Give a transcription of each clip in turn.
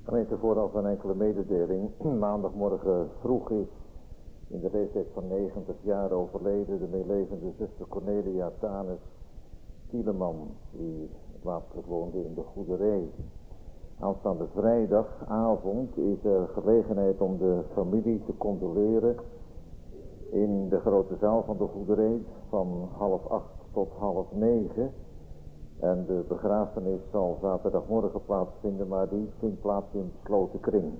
Gemeente, vooraf een enkele mededeling. Maandagmorgen vroeg is in de leeftijd van 90 jaar overleden de meelevende zuster Cornelia Tanes Tieleman, die plaatselijk woonde in de Goederee. Aanstaande vrijdagavond is er gelegenheid om de familie te condoleren in de grote zaal van de Goederee van 7:30 tot 8:30. En de begrafenis zal zaterdagmorgen plaatsvinden, maar die vindt plaats in besloten kring.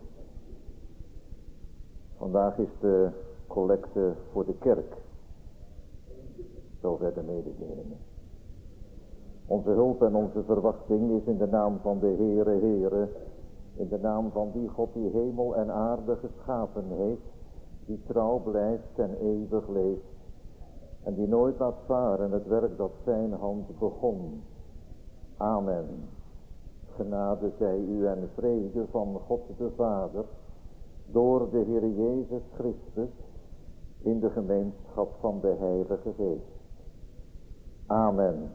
Vandaag is de collecte voor de kerk. Zover de mededelingen. Onze hulp en onze verwachting is in de naam van de Heere, in de naam van die God die hemel en aarde geschapen heeft, die trouw blijft en eeuwig leeft, en die nooit laat varen het werk dat zijn hand begon. Amen. Genade zij u en vrede van God de Vader, door de Heer Jezus Christus, in de gemeenschap van de Heilige Geest. Amen.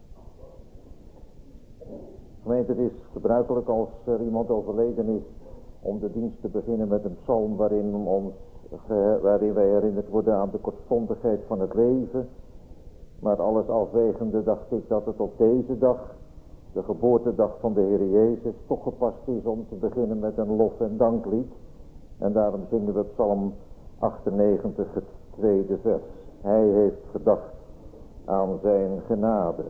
Gemeente, het is gebruikelijk als er iemand overleden is om de dienst te beginnen met een psalm waarin wij herinnerd worden aan de kortstondigheid van het leven. Maar alles afwegende dacht ik dat het op deze dag, de geboortedag van de Heer Jezus, toch gepast is om te beginnen met een lof- en danklied. En daarom zingen we psalm 98, het tweede vers. Hij heeft gedacht aan zijn genade.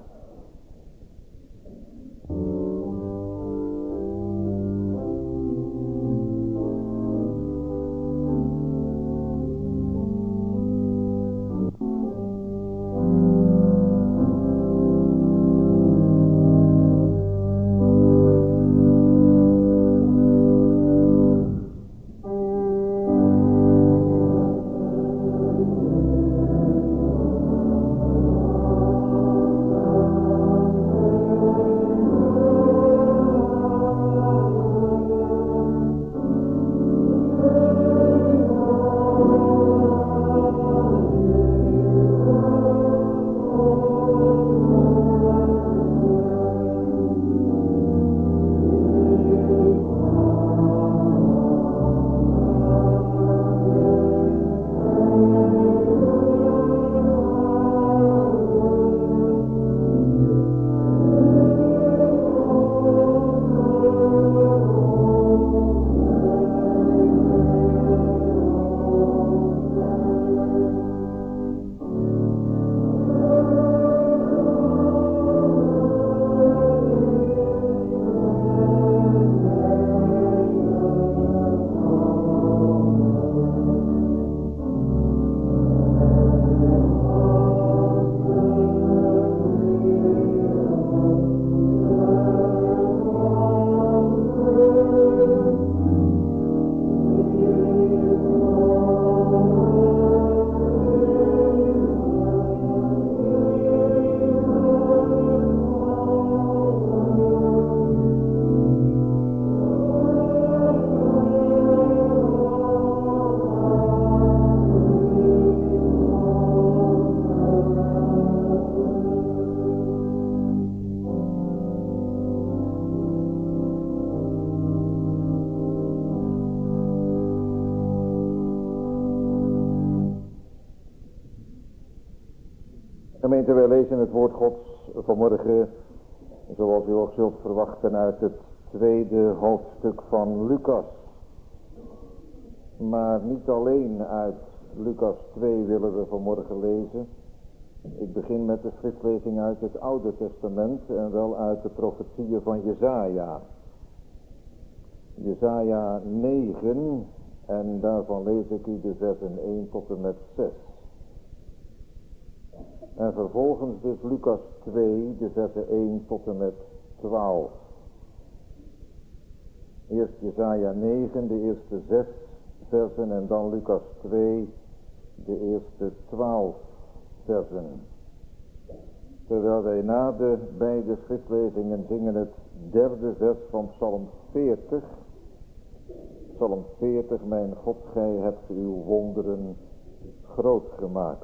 Gemeente, wij lezen het woord Gods vanmorgen, zoals u ook zult verwachten, uit het tweede hoofdstuk van Lucas. Maar niet alleen uit Lucas 2 willen we vanmorgen lezen. Ik begin met de schriftlezing uit het Oude Testament en wel uit de profetieën van Jesaja. Jesaja 9 en daarvan lees ik u de versen 1 tot en met 6. En vervolgens dus Lucas 2, de versen 1 tot en met 12. Eerst Jesaja 9, de eerste 6 versen en dan Lucas 2, de eerste 12 versen. Terwijl wij na de beide schriftlezingen zingen het derde vers van Psalm 40. Psalm 40, mijn God, gij hebt uw wonderen groot gemaakt.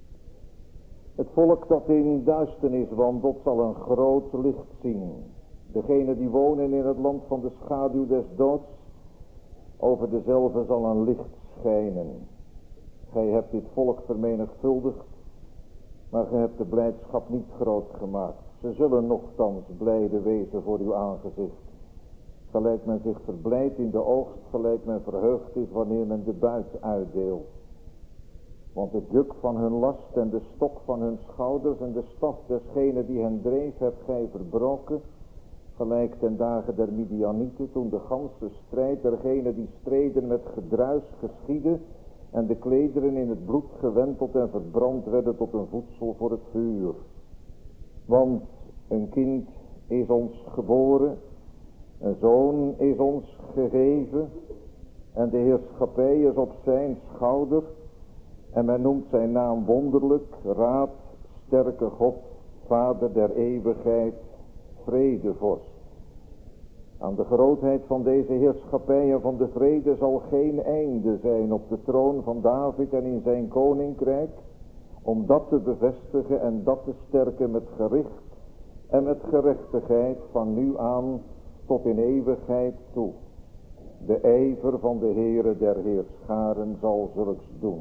Het volk dat in duisternis wandelt zal een groot licht zien. Degenen die wonen in het land van de schaduw des doods, over dezelfde zal een licht schijnen. Gij hebt dit volk vermenigvuldigd, maar gij hebt de blijdschap niet groot gemaakt. Ze zullen nochtans blijde wezen voor uw aangezicht. Gelijk men zich verblijdt in de oogst, gelijk men verheugd is wanneer men de buit uitdeelt. Want het juk van hun last en de stok van hun schouders en de staf desgene die hen dreef, hebt gij verbroken. Gelijk ten dagen der Midianieten, toen de ganse strijd dergenen die streden met gedruis geschiedde en de klederen in het bloed gewenteld en verbrand werden tot een voedsel voor het vuur. Want een kind is ons geboren, een zoon is ons gegeven en de heerschappij is op zijn schouder en men noemt zijn naam wonderlijk, raad, sterke God, Vader der eeuwigheid, vredevorst. Aan de grootheid van deze heerschappij en van de vrede zal geen einde zijn op de troon van David en in zijn koninkrijk, om dat te bevestigen en dat te sterken met gericht en met gerechtigheid van nu aan tot in eeuwigheid toe. De ijver van de Heere der Heerscharen zal zulks doen.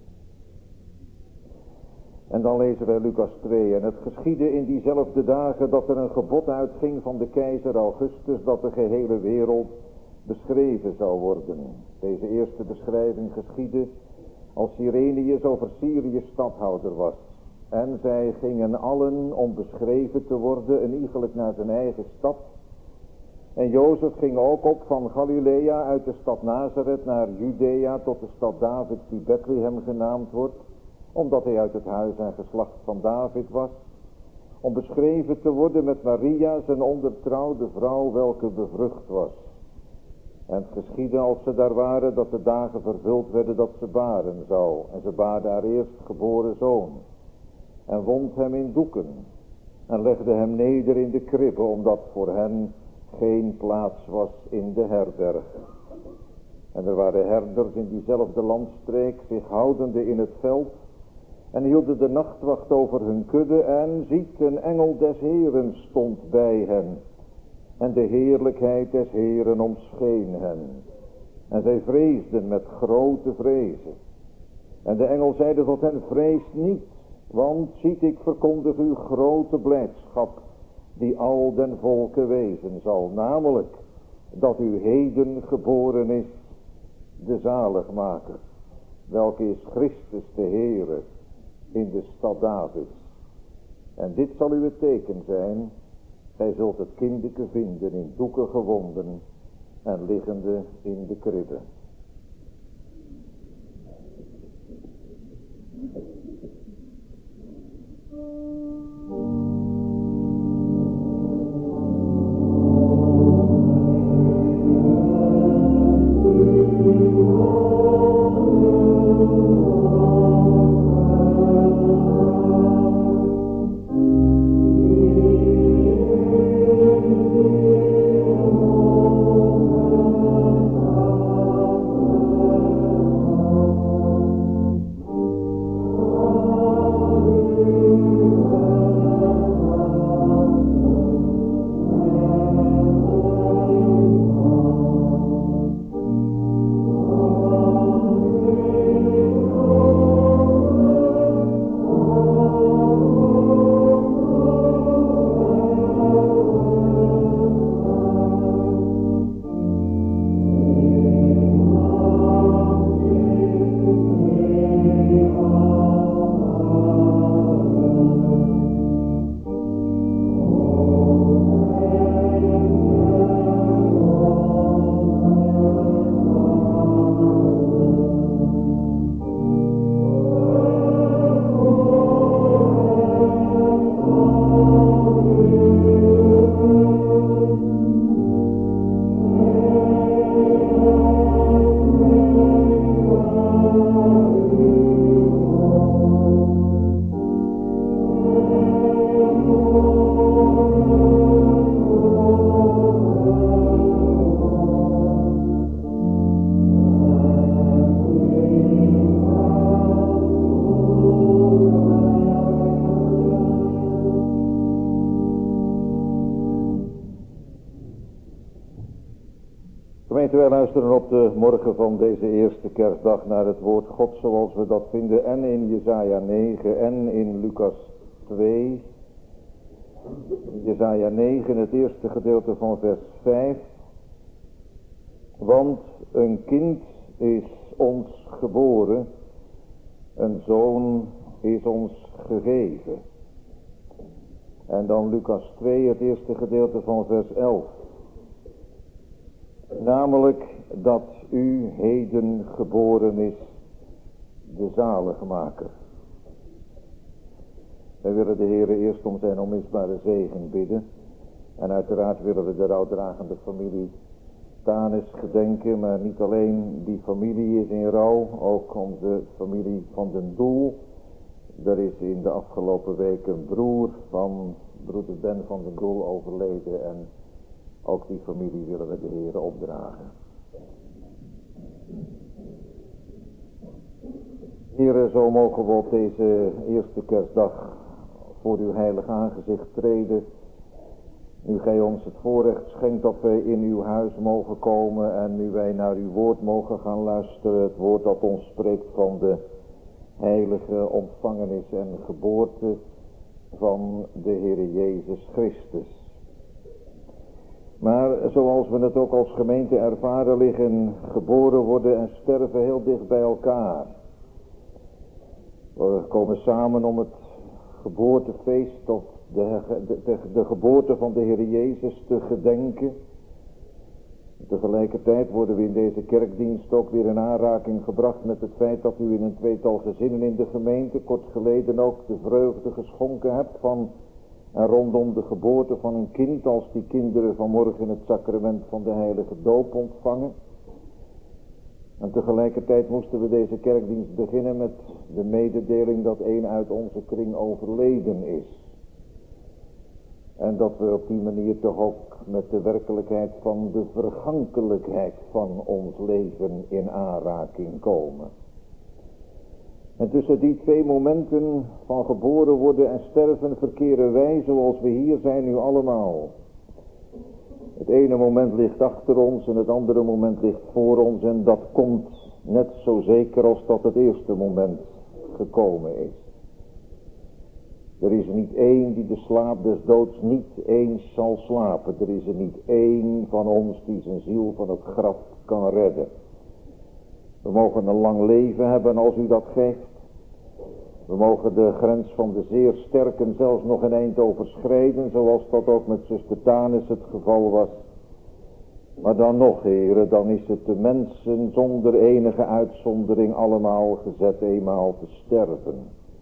En dan lezen wij Lucas 2. En het geschiedde in diezelfde dagen dat er een gebod uitging van de keizer Augustus dat de gehele wereld beschreven zou worden. Deze eerste beschrijving geschiedde als Cyrenius over Syrië stadhouder was. En zij gingen allen om beschreven te worden, en iegelijk naar zijn eigen stad. En Jozef ging ook op van Galilea uit de stad Nazareth naar Judea tot de stad Davids die Bethlehem genaamd wordt, omdat hij uit het huis en geslacht van David was, om beschreven te worden met Maria, zijn ondertrouwde vrouw, welke bevrucht was. En het geschiedde als ze daar waren, dat de dagen vervuld werden dat ze baren zou. En ze baarde haar eerstgeboren zoon. En wond hem in doeken. En legde hem neder in de kribbe, omdat voor hen geen plaats was in de herberg. En er waren herders in diezelfde landstreek, zich houdende in het veld, en hielden de nachtwacht over hun kudde, en ziet, een engel des Heeren stond bij hen. En de heerlijkheid des Heeren omscheen hen. En zij vreesden met grote vrezen. En de engel zeide tot hen, vrees niet, want ziet, ik verkondig u grote blijdschap, die al den volken wezen zal. Namelijk, dat u heden geboren is, de zaligmaker, welke is Christus de Heere, in de stad Davids. En dit zal u het teken zijn, gij zult het kindeke vinden in doeken gewonden en liggende in de kribbe. Gemeente, wij luisteren op de morgen van deze eerste kerstdag naar het woord God zoals we dat vinden en in Jesaja 9 en in Lucas 2. Jesaja 9, het eerste gedeelte van vers 5. Want een kind is ons geboren, een zoon is ons gegeven. En dan Lucas 2, het eerste gedeelte van vers 11. Namelijk dat u heden geboren is, de zaligmaker. Wij willen de Heere eerst om zijn onmisbare zegen bidden. En uiteraard willen we de rouwdragende familie Tanis gedenken. Maar niet alleen die familie is in rouw, ook onze familie van den Doel. Er is in de afgelopen week een broer van broeder Ben van den Doel overleden. En ook die familie willen we de Heere opdragen. Heere, zo mogen we op deze eerste kerstdag voor uw heilig aangezicht treden. Nu gij ons het voorrecht schenkt dat wij in uw huis mogen komen en nu wij naar uw woord mogen gaan luisteren. Het woord dat ons spreekt van de heilige ontvangenis en geboorte van de Heere Jezus Christus. Maar zoals we het ook als gemeente ervaren liggen, geboren worden en sterven heel dicht bij elkaar. We komen samen om het geboortefeest of de geboorte van de Heer Jezus te gedenken. Tegelijkertijd worden we in deze kerkdienst ook weer in aanraking gebracht met het feit dat u in een tweetal gezinnen in de gemeente kort geleden ook de vreugde geschonken hebt van en rondom de geboorte van een kind, als die kinderen vanmorgen het sacrament van de heilige doop ontvangen. En tegelijkertijd moesten we deze kerkdienst beginnen met de mededeling dat een uit onze kring overleden is. En dat we op die manier toch ook met de werkelijkheid van de vergankelijkheid van ons leven in aanraking komen. En tussen die twee momenten van geboren worden en sterven verkeren wij zoals we hier zijn nu allemaal. Het ene moment ligt achter ons en het andere moment ligt voor ons en dat komt net zo zeker als dat het eerste moment gekomen is. Er is er niet één die de slaap des doods niet eens zal slapen. Er is er niet één van ons die zijn ziel van het graf kan redden. We mogen een lang leven hebben als u dat geeft. We mogen de grens van de zeer sterken zelfs nog een eind overschrijden, zoals dat ook met zuster Tanis het geval was. Maar dan nog, heren, dan is het de mensen zonder enige uitzondering allemaal gezet eenmaal te sterven.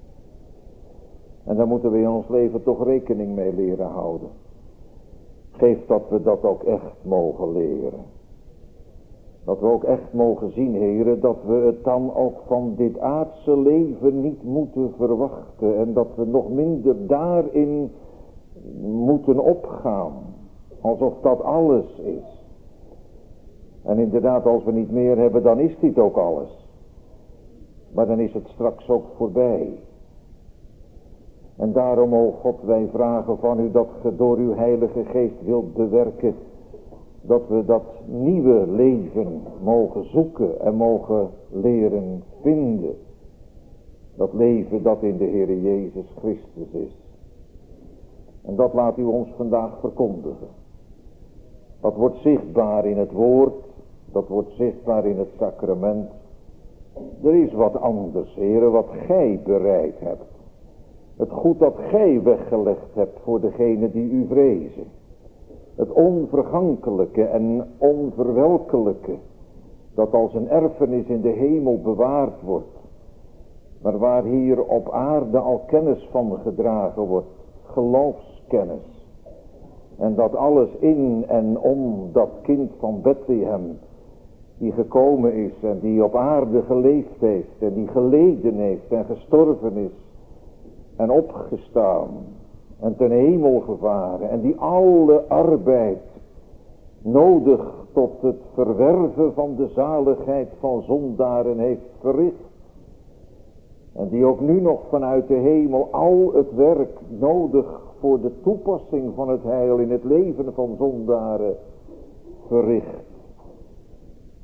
En daar moeten we in ons leven toch rekening mee leren houden. Geef dat we dat ook echt mogen leren. Dat we ook echt mogen zien, heren, dat we het dan ook van dit aardse leven niet moeten verwachten. En dat we nog minder daarin moeten opgaan. Alsof dat alles is. En inderdaad, als we niet meer hebben, dan is dit ook alles. Maar dan is het straks ook voorbij. En daarom, o God, wij vragen van u dat ge door uw heilige geest wilt bewerken. Dat we dat nieuwe leven mogen zoeken en mogen leren vinden. Dat leven dat in de Heere Jezus Christus is. En dat laat u ons vandaag verkondigen. Dat wordt zichtbaar in het woord. Dat wordt zichtbaar in het sacrament. Er is wat anders, Heere, wat gij bereid hebt. Het goed dat gij weggelegd hebt voor degenen die u vrezen. Het onvergankelijke en onverwelkelijke, dat als een erfenis in de hemel bewaard wordt, maar waar hier op aarde al kennis van gedragen wordt, geloofskennis. En dat alles in en om dat kind van Bethlehem, die gekomen is en die op aarde geleefd heeft en die geleden heeft en gestorven is en opgestaan en ten hemel gevaren en die alle arbeid nodig tot het verwerven van de zaligheid van zondaren heeft verricht. En die ook nu nog vanuit de hemel al het werk nodig voor de toepassing van het heil in het leven van zondaren verricht.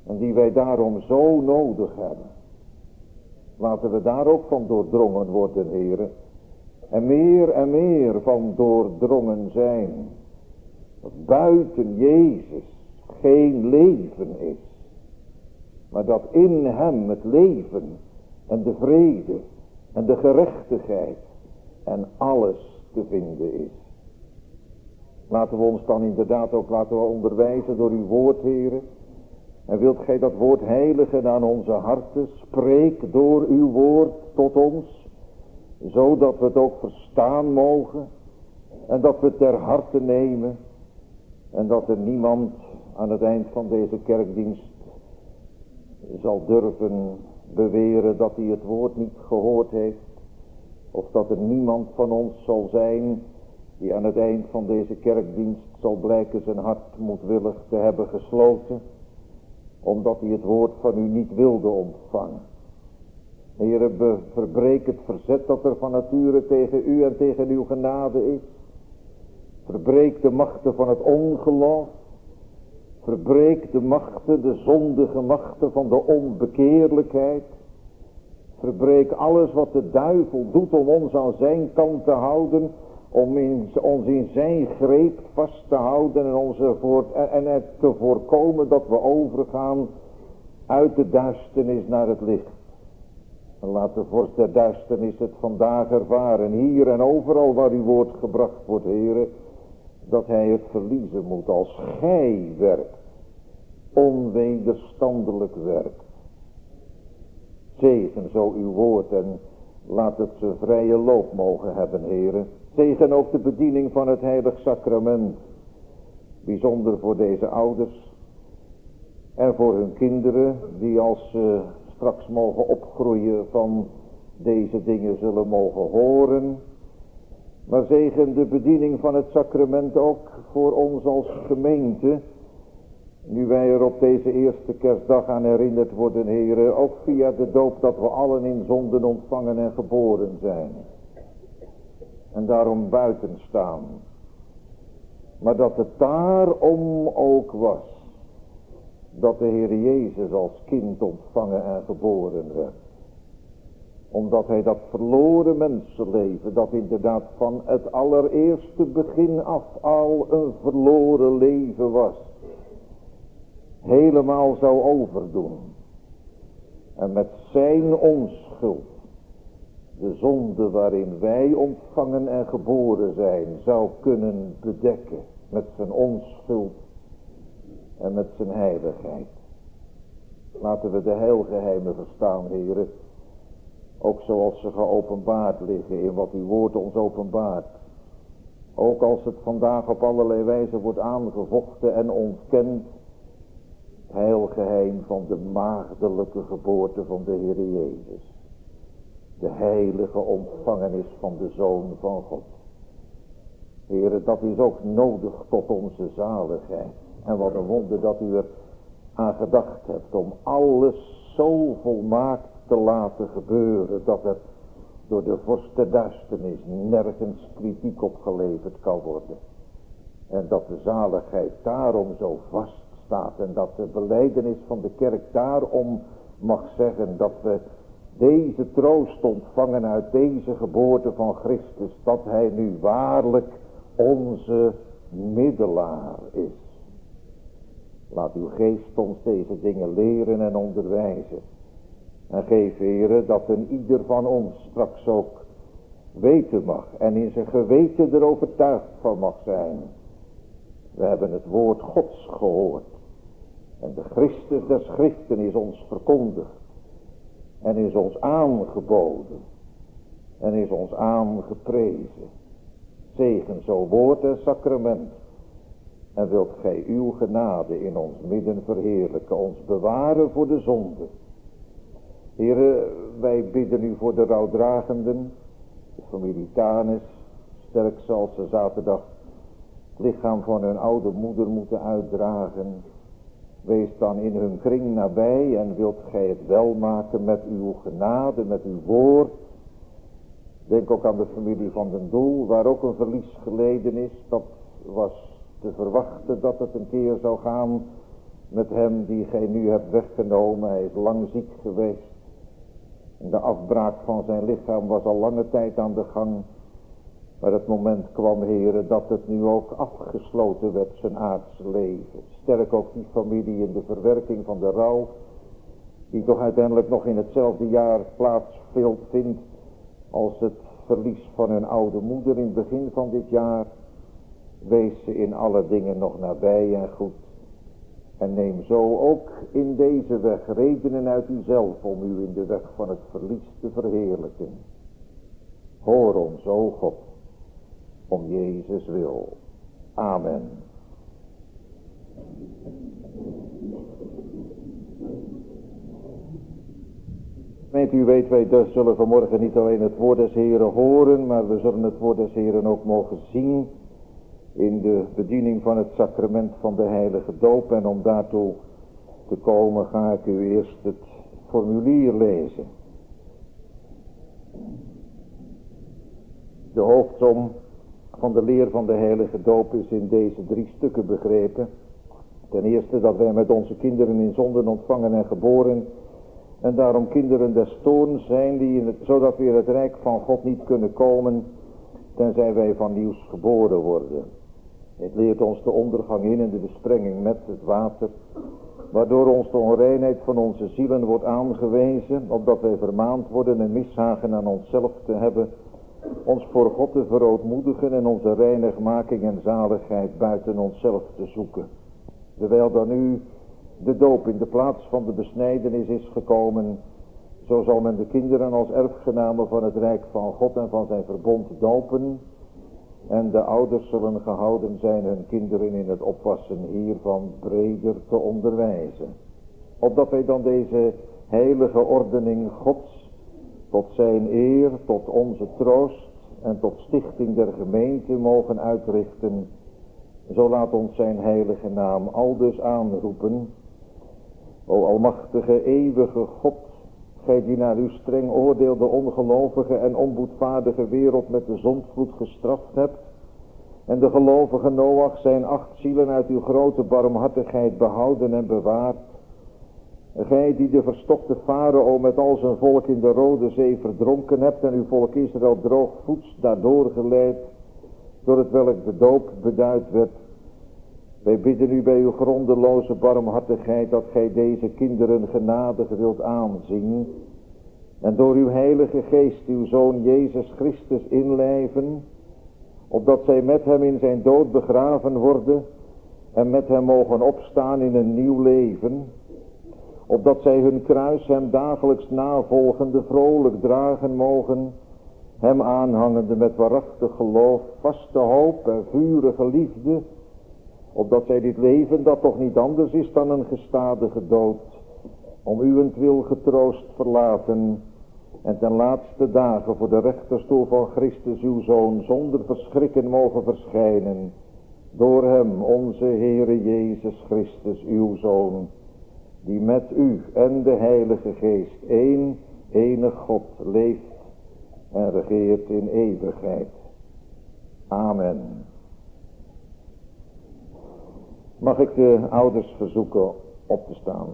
En die wij daarom zo nodig hebben. Laten we daar ook van doordrongen worden, Heere. En meer van doordrongen zijn. Dat buiten Jezus geen leven is. Maar dat in hem het leven en de vrede en de gerechtigheid en alles te vinden is. Laten we ons dan inderdaad ook laten onderwijzen door uw woord, Heere. En wilt gij dat woord heiligen aan onze harten? Spreek door uw woord tot ons, zodat we het ook verstaan mogen. En dat we het ter harte nemen. En dat er niemand aan het eind van deze kerkdienst zal durven beweren dat hij het woord niet gehoord heeft. Of dat er niemand van ons zal zijn die aan het eind van deze kerkdienst zal blijken zijn hart moedwillig te hebben gesloten, omdat hij het woord van u niet wilde ontvangen. Heere, verbreek het verzet dat er van nature tegen u en tegen uw genade is. Verbreek de machten van het ongeloof. Verbreek de machten, de zondige machten van de onbekeerlijkheid. Verbreek alles wat de duivel doet om ons aan zijn kant te houden, om ons in zijn greep vast te houden en het te voorkomen dat we overgaan uit de duisternis naar het licht. En laat de vorst der duisternis het vandaag ervaren, hier en overal waar uw woord gebracht wordt, Heere, dat hij het verliezen moet als gij werkt, onwederstandelijk werkt. Zegen zo uw woord en laat het zijn vrije loop mogen hebben, Heere. Zegen ook de bediening van het heilig sacrament, bijzonder voor deze ouders en voor hun kinderen, die als ze straks mogen opgroeien van deze dingen zullen mogen horen. Maar zegen de bediening van het sacrament ook voor ons als gemeente, nu wij er op deze eerste kerstdag aan herinnerd worden, Heere, ook via de doop dat we allen in zonden ontvangen en geboren zijn. En daarom buiten staan. Maar dat het daarom ook was dat de Heer Jezus als kind ontvangen en geboren werd. Omdat hij dat verloren mensenleven, dat inderdaad van het allereerste begin af al een verloren leven was, helemaal zou overdoen. En met zijn onschuld de zonde waarin wij ontvangen en geboren zijn zou kunnen bedekken met zijn onschuld en met zijn heiligheid. Laten we de heilgeheimen verstaan, Heere, ook zoals ze geopenbaard liggen in wat uw woord ons openbaart. Ook als het vandaag op allerlei wijze wordt aangevochten en ontkend, het heilgeheim van de maagdelijke geboorte van de Heer Jezus. De heilige ontvangenis van de Zoon van God. Heere, dat is ook nodig tot onze zaligheid. En wat een wonder dat u er aan gedacht hebt om alles zo volmaakt te laten gebeuren, dat er door de vorst der duisternis nergens kritiek op geleverd kan worden. En dat de zaligheid daarom zo vast staat en dat de belijdenis van de kerk daarom mag zeggen dat we deze troost ontvangen uit deze geboorte van Christus, dat hij nu waarlijk onze middelaar is. Laat uw geest ons deze dingen leren en onderwijzen. En geef, Heere, dat een ieder van ons straks ook weten mag en in zijn geweten er overtuigd van mag zijn. We hebben het woord Gods gehoord. En de Christus der Schriften is ons verkondigd. En is ons aangeboden. En is ons aangeprezen. Zegen zo woord en sacrament. En wilt gij uw genade in ons midden verheerlijken. Ons bewaren voor de zonde. Heere, wij bidden u voor de rouwdragenden. De familie Tanis. Sterk zal ze zaterdag het lichaam van hun oude moeder moeten uitdragen. Wees dan in hun kring nabij en wilt gij het wel maken met uw genade, met uw woord. Denk ook aan de familie van den Doel, waar ook een verlies geleden is. Dat was te verwachten dat het een keer zou gaan. met hem die gij nu hebt weggenomen. Hij is lang ziek geweest. En de afbraak van zijn lichaam was al lange tijd aan de gang. Maar het moment kwam, Heere, dat het nu ook afgesloten werd, zijn aardse leven. Sterk ook die familie in de verwerking van de rouw, die toch uiteindelijk nog in hetzelfde jaar plaatsvindt als het verlies van hun oude moeder in het begin van dit jaar. Wees ze in alle dingen nog nabij en goed. En neem zo ook in deze weg redenen uit uzelf om u in de weg van het verlies te verheerlijken. Hoor ons, o God, om Jezus wil. Amen. U weet, wij dus zullen vanmorgen niet alleen het woord des Heren horen, maar we zullen het woord des Heren ook mogen zien in de bediening van het sacrament van de heilige doop. En om daartoe te komen ga ik u eerst het formulier lezen. De hoofdsom van de leer van de heilige doop is in deze 3 stukken begrepen. Ten eerste dat wij met onze kinderen in zonden ontvangen en geboren en daarom kinderen des toorns zijn, zodat we in het rijk van God niet kunnen komen, tenzij wij van nieuws geboren worden. Het leert ons de ondergang in en de besprenging met het water, waardoor ons de onreinheid van onze zielen wordt aangewezen, opdat wij vermaand worden en mishagen aan onszelf te hebben, ons voor God te verootmoedigen en onze reinigmaking en zaligheid buiten onszelf te zoeken. Terwijl dan nu de doop in de plaats van de besnijdenis is gekomen, zo zal men de kinderen als erfgenamen van het rijk van God en van zijn verbond dopen. En de ouders zullen gehouden zijn hun kinderen in het oppassen hiervan breder te onderwijzen. Opdat wij dan deze heilige ordening Gods tot zijn eer, tot onze troost en tot stichting der gemeente mogen uitrichten. Zo laat ons zijn heilige naam aldus aanroepen. O almachtige, eeuwige God, gij die naar uw streng oordeel de ongelovige en onboedvaardige wereld met de zondvloed gestraft hebt, en de gelovige Noach zijn 8 zielen uit uw grote barmhartigheid behouden en bewaard, gij die de verstokte Farao met al zijn volk in de Rode Zee verdronken hebt en uw volk Israël droogvoets daardoor geleid, door het welk de doop beduid werd. Wij bidden u bij uw grondeloze barmhartigheid dat gij deze kinderen genadig wilt aanzien en door uw heilige geest uw Zoon Jezus Christus inlijven, opdat zij met hem in zijn dood begraven worden en met hem mogen opstaan in een nieuw leven, opdat zij hun kruis hem dagelijks navolgende vrolijk dragen mogen, hem aanhangende met waarachtig geloof, vaste hoop en vurige liefde, opdat zij dit leven, dat toch niet anders is dan een gestadige dood, om uwentwil getroost verlaten en ten laatste dagen voor de rechterstoel van Christus uw Zoon zonder verschrikken mogen verschijnen, door hem onze Heere Jezus Christus uw Zoon, die met u en de Heilige Geest enig God leeft en regeert in eeuwigheid. Amen. Mag ik de ouders verzoeken op te staan.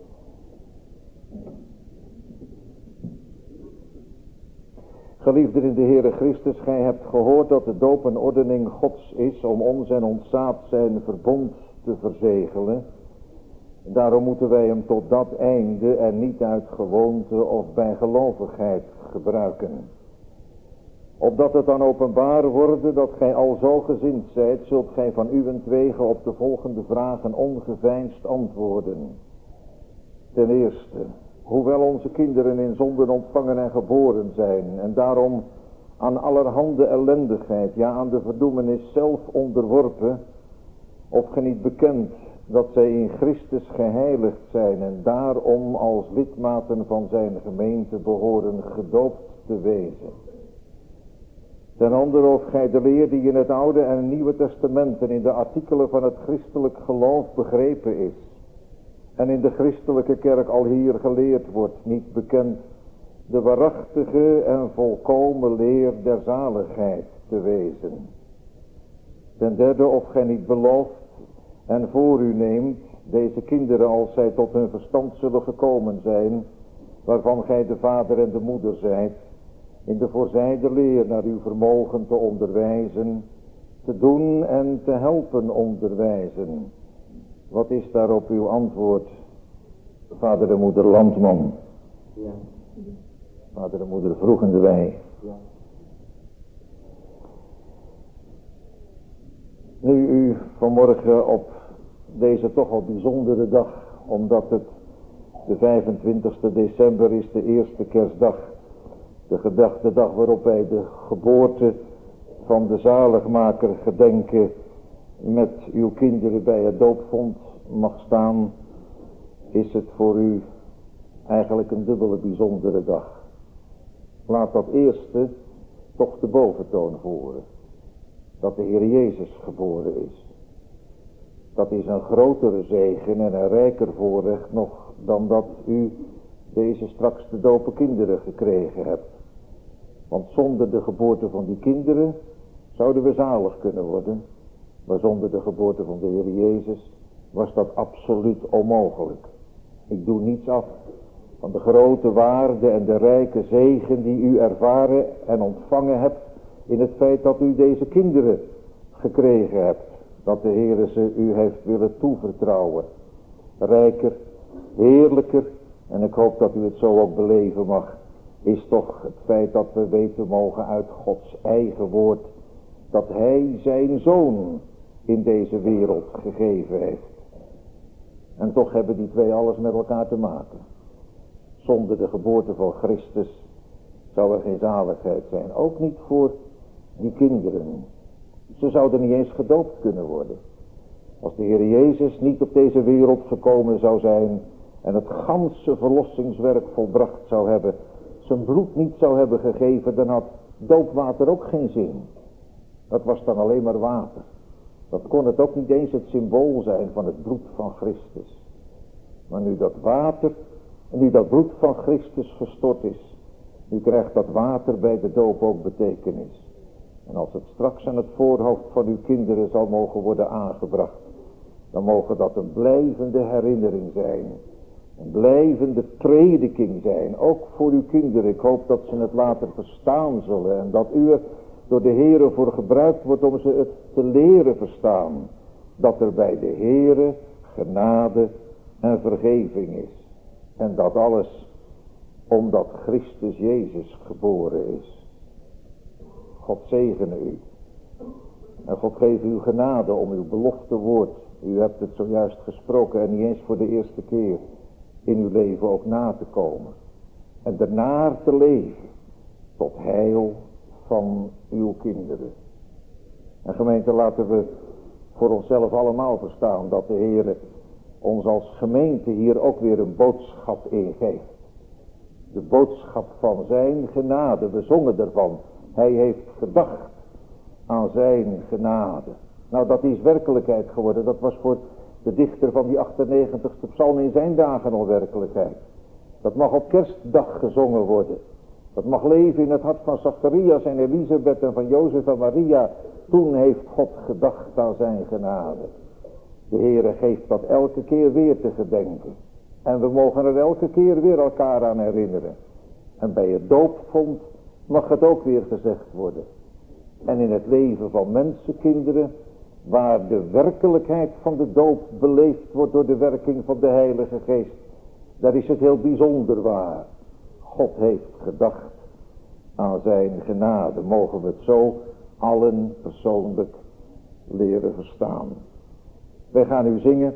Geliefden in de Heere Christus, gij hebt gehoord dat de doop een ordening Gods is om ons en ons zaad zijn verbond te verzegelen. Daarom moeten wij hem tot dat einde en niet uit gewoonte of bijgelovigheid gebruiken. Opdat het dan openbaar worden dat gij al zo gezind zijt, zult gij van uwentwege op de volgende vragen ongeveinsd antwoorden. Ten eerste, hoewel onze kinderen in zonden ontvangen en geboren zijn en daarom aan allerhande ellendigheid, ja aan de verdoemenis zelf onderworpen, of ge niet bekent dat zij in Christus geheiligd zijn en daarom als lidmaten van zijn gemeente behoren gedoopt te wezen. Ten andere of gij de leer die in het Oude en Nieuwe Testament en in de artikelen van het christelijk geloof begrepen is en in de christelijke kerk al hier geleerd wordt, niet bekend, de waarachtige en volkomen leer der zaligheid te wezen. Ten derde of gij niet belooft en voor u neemt deze kinderen, als zij tot hun verstand zullen gekomen zijn, waarvan gij de vader en de moeder zijt, in de voorzijde leer naar uw vermogen te onderwijzen, te doen en te helpen onderwijzen. Wat is daarop uw antwoord, vader en moeder Landman? Ja. Vader en moeder Vroegende Wij. Ja. Nu u vanmorgen op deze toch al bijzondere dag, omdat het de 25e december is, de eerste kerstdag, de gedachtedag waarop wij de geboorte van de zaligmaker gedenken, met uw kinderen bij het doopvont mag staan, is het voor u eigenlijk een dubbele bijzondere dag. Laat dat eerste toch de boventoon voeren. Dat de Heer Jezus geboren is. Dat is een grotere zegen en een rijker voorrecht nog dan dat u deze straks te dopen kinderen gekregen hebt. Want zonder de geboorte van die kinderen zouden we zalig kunnen worden. Maar zonder de geboorte van de Heer Jezus was dat absoluut onmogelijk. Ik doe niets af van de grote waarde en de rijke zegen die u ervaren en ontvangen hebt in het feit dat u deze kinderen gekregen hebt. Dat de Heer ze u heeft willen toevertrouwen. Rijker, heerlijker, en ik hoop dat u het zo ook beleven mag, is toch het feit dat we weten mogen uit Gods eigen woord dat Hij zijn Zoon in deze wereld gegeven heeft. En toch hebben die twee alles met elkaar te maken. Zonder de geboorte van Christus zou er geen zaligheid zijn. Ook niet voor die kinderen. Ze zouden niet eens gedoopt kunnen worden. Als de Heer Jezus niet op deze wereld gekomen zou zijn en het ganse verlossingswerk volbracht zou hebben, zijn bloed niet zou hebben gegeven, dan had doopwater ook geen zin. Dat was dan alleen maar water. Dat kon het ook niet eens het symbool zijn van het bloed van Christus. Maar nu dat water, en nu dat bloed van Christus gestort is, nu krijgt dat water bij de doop ook betekenis. En als het straks aan het voorhoofd van uw kinderen zal mogen worden aangebracht, dan mogen dat een blijvende herinnering zijn. Een blijvende prediking zijn, ook voor uw kinderen. Ik hoop dat ze het later verstaan zullen en dat u er door de Heere voor gebruikt wordt om ze het te leren verstaan. Dat er bij de Heere genade en vergeving is. En dat alles omdat Christus Jezus geboren is. God zegene u. En God geef u genade om uw belofte woord. U hebt het zojuist gesproken en niet eens voor de eerste keer in uw leven ook na te komen. En daarna te leven tot heil van uw kinderen. En gemeente, laten we voor onszelf allemaal verstaan dat de Heer ons als gemeente hier ook weer een boodschap ingeeft. De boodschap van zijn genade, we zongen ervan. Hij heeft gedacht aan zijn genade. Nou, dat is werkelijkheid geworden. Dat was voor de dichter van die 98e psalm in zijn dagen al werkelijkheid. Dat mag op kerstdag gezongen worden. Dat mag leven in het hart van Zacharias en Elisabeth en van Jozef en Maria. Toen heeft God gedacht aan zijn genade. De Heere geeft dat elke keer weer te gedenken. En we mogen er elke keer weer elkaar aan herinneren. En bij het doopvont mag het ook weer gezegd worden. En in het leven van mensenkinderen, waar de werkelijkheid van de doop beleefd wordt door de werking van de Heilige Geest, daar is het heel bijzonder waar. God heeft gedacht aan zijn genade. Mogen we het zo allen persoonlijk leren verstaan. Wij gaan nu zingen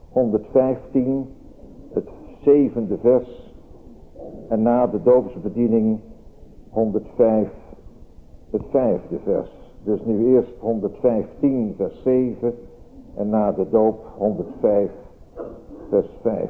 115, het 7e vers. En na de doopsbediening 105, het 5e vers. Dus nu eerst 115 vers 7 en na de doop 105 vers 5.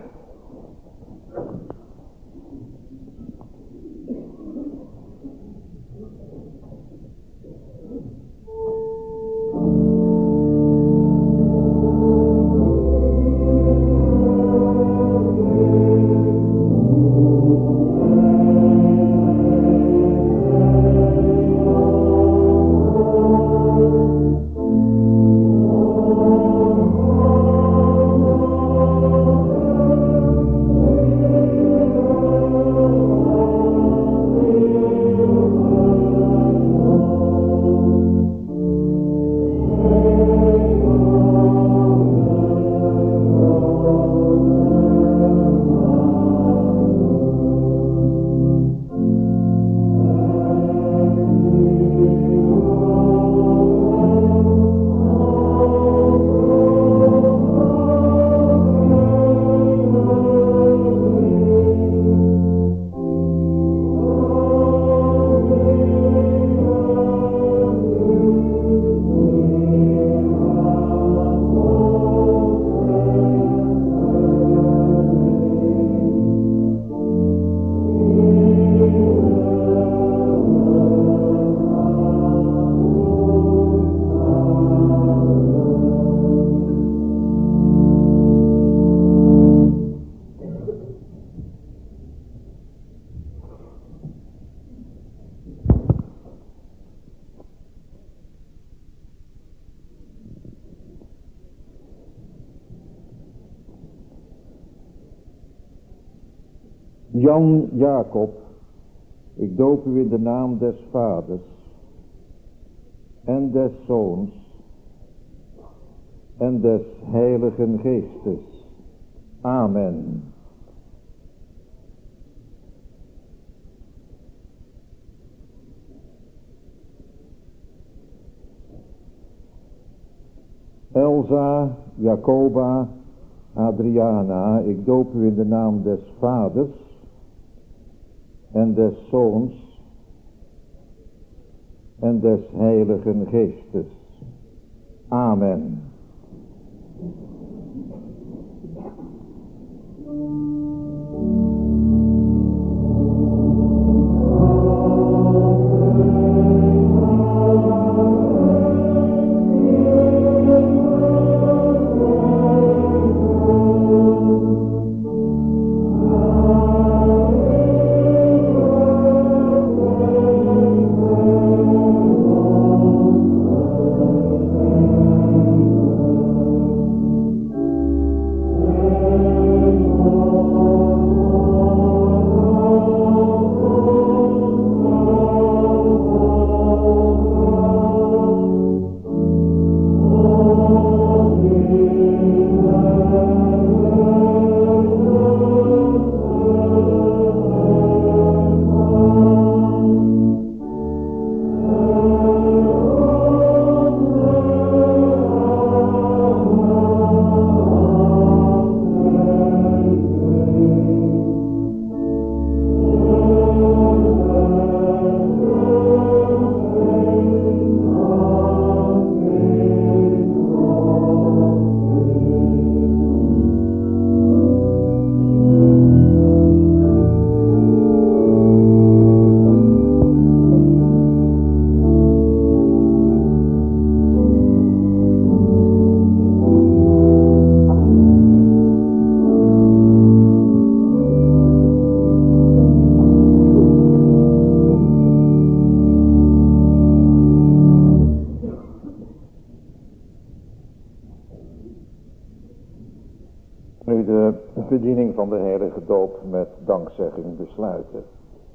Jan Jacob, ik doop u in de naam des Vaders en des Zoons en des Heiligen Geestes. Amen. Elsa, Jacoba, Adriana, ik doop u in de naam des Vaders en des Zoons en des Heiligen Geestes. Amen. Nu de bediening van de heilige doop met dankzegging besluiten.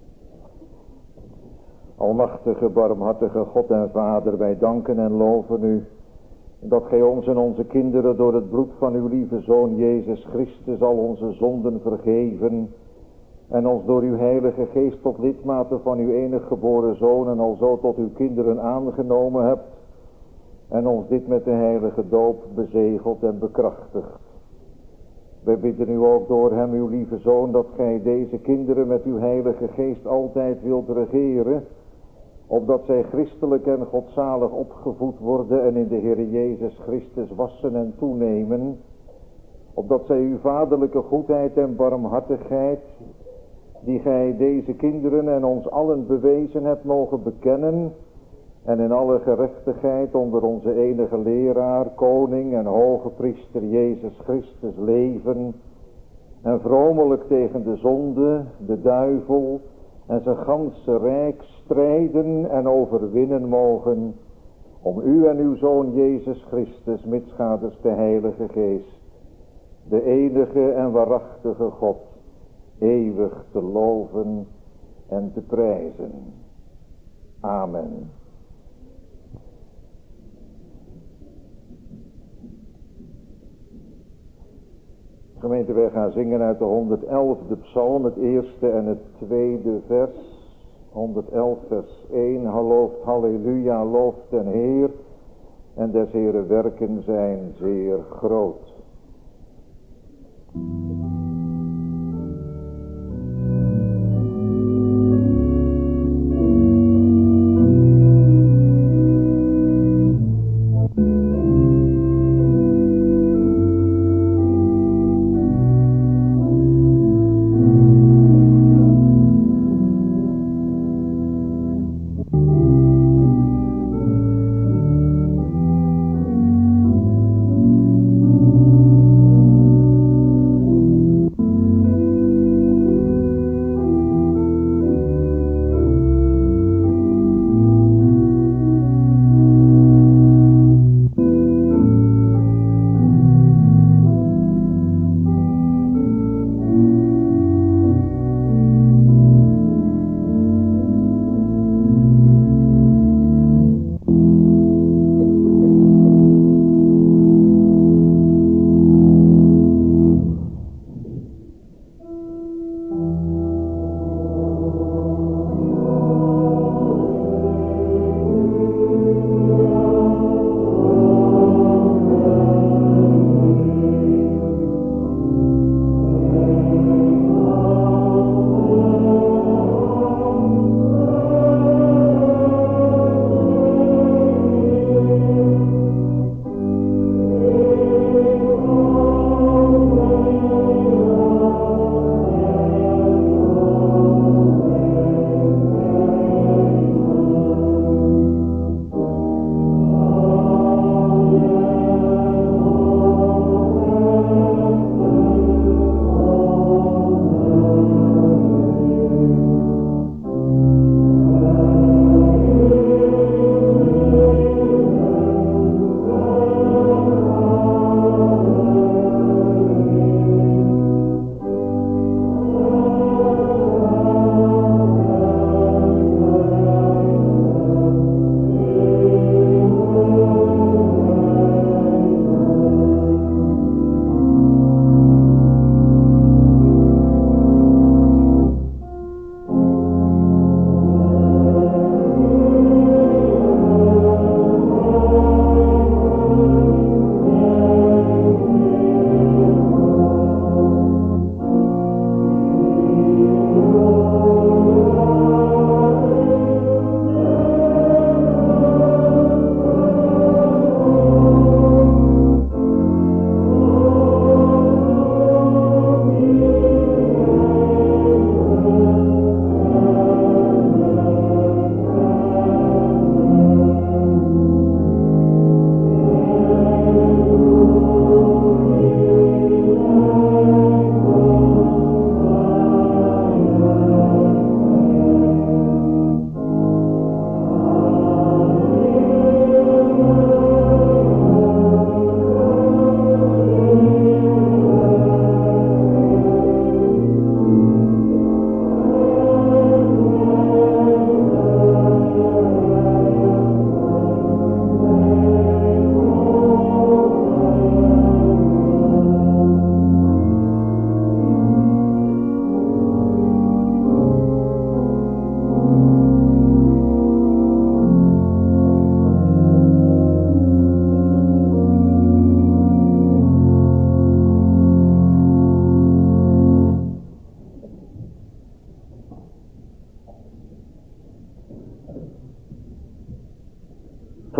Almachtige, barmhartige God en Vader, wij danken en loven u dat gij ons en onze kinderen door het bloed van uw lieve Zoon Jezus Christus al onze zonden vergeven en ons door uw heilige geest tot lidmaten van uw enig geboren Zoon en alzo tot uw kinderen aangenomen hebt en ons dit met de heilige doop bezegeld en bekrachtigd. Wij bidden u ook door hem, uw lieve Zoon, dat gij deze kinderen met uw heilige geest altijd wilt regeren, opdat zij christelijk en godzalig opgevoed worden en in de Heer Jezus Christus wassen en toenemen, opdat zij uw vaderlijke goedheid en barmhartigheid, die gij deze kinderen en ons allen bewezen hebt, mogen bekennen en in alle gerechtigheid onder onze enige leraar, koning en hoge priester Jezus Christus leven en vromelijk tegen de zonde, de duivel en zijn ganse rijk strijden en overwinnen mogen, om u en uw Zoon Jezus Christus, mitsgaders de Heilige Geest, de enige en waarachtige God, eeuwig te loven en te prijzen. Amen. Gemeente, wij gaan zingen uit de 111e psalm, het eerste en het tweede vers. 111 vers 1, halooft, halleluja, looft den Heer, en des Heeren werken zijn zeer groot.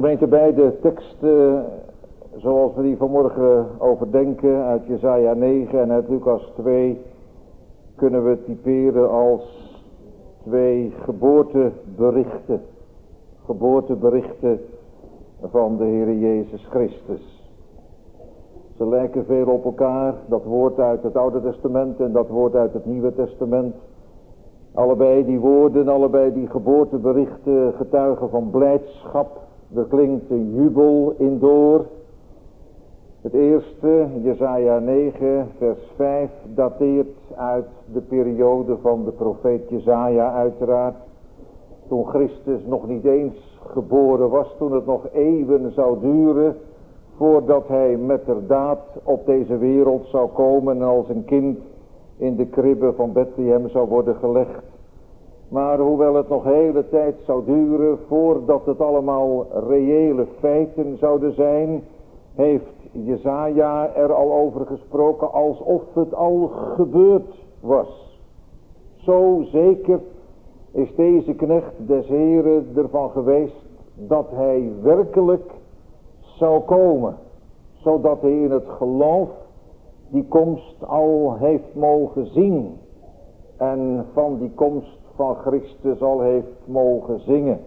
Gemeente, beide teksten zoals we die vanmorgen overdenken uit Jesaja 9 en uit Lucas 2 kunnen we typeren als twee geboorteberichten. Geboorteberichten van de Heer Jezus Christus. Ze lijken veel op elkaar, dat woord uit het Oude Testament en dat woord uit het Nieuwe Testament. Allebei die woorden, allebei die geboorteberichten getuigen van blijdschap. Er klinkt een jubel in door. Het eerste, Jesaja 9, vers 5, dateert uit de periode van de profeet Jesaja uiteraard. Toen Christus nog niet eens geboren was, toen het nog eeuwen zou duren voordat hij metterdaad op deze wereld zou komen en als een kind in de kribbe van Bethlehem zou worden gelegd. Maar hoewel het nog hele tijd zou duren voordat het allemaal reële feiten zouden zijn, heeft Jesaja er al over gesproken alsof het al gebeurd was. Zo zeker is deze knecht des Heren ervan geweest dat hij werkelijk zou komen, zodat hij in het geloof die komst al heeft mogen zien en van die komst van Christus al heeft mogen zingen.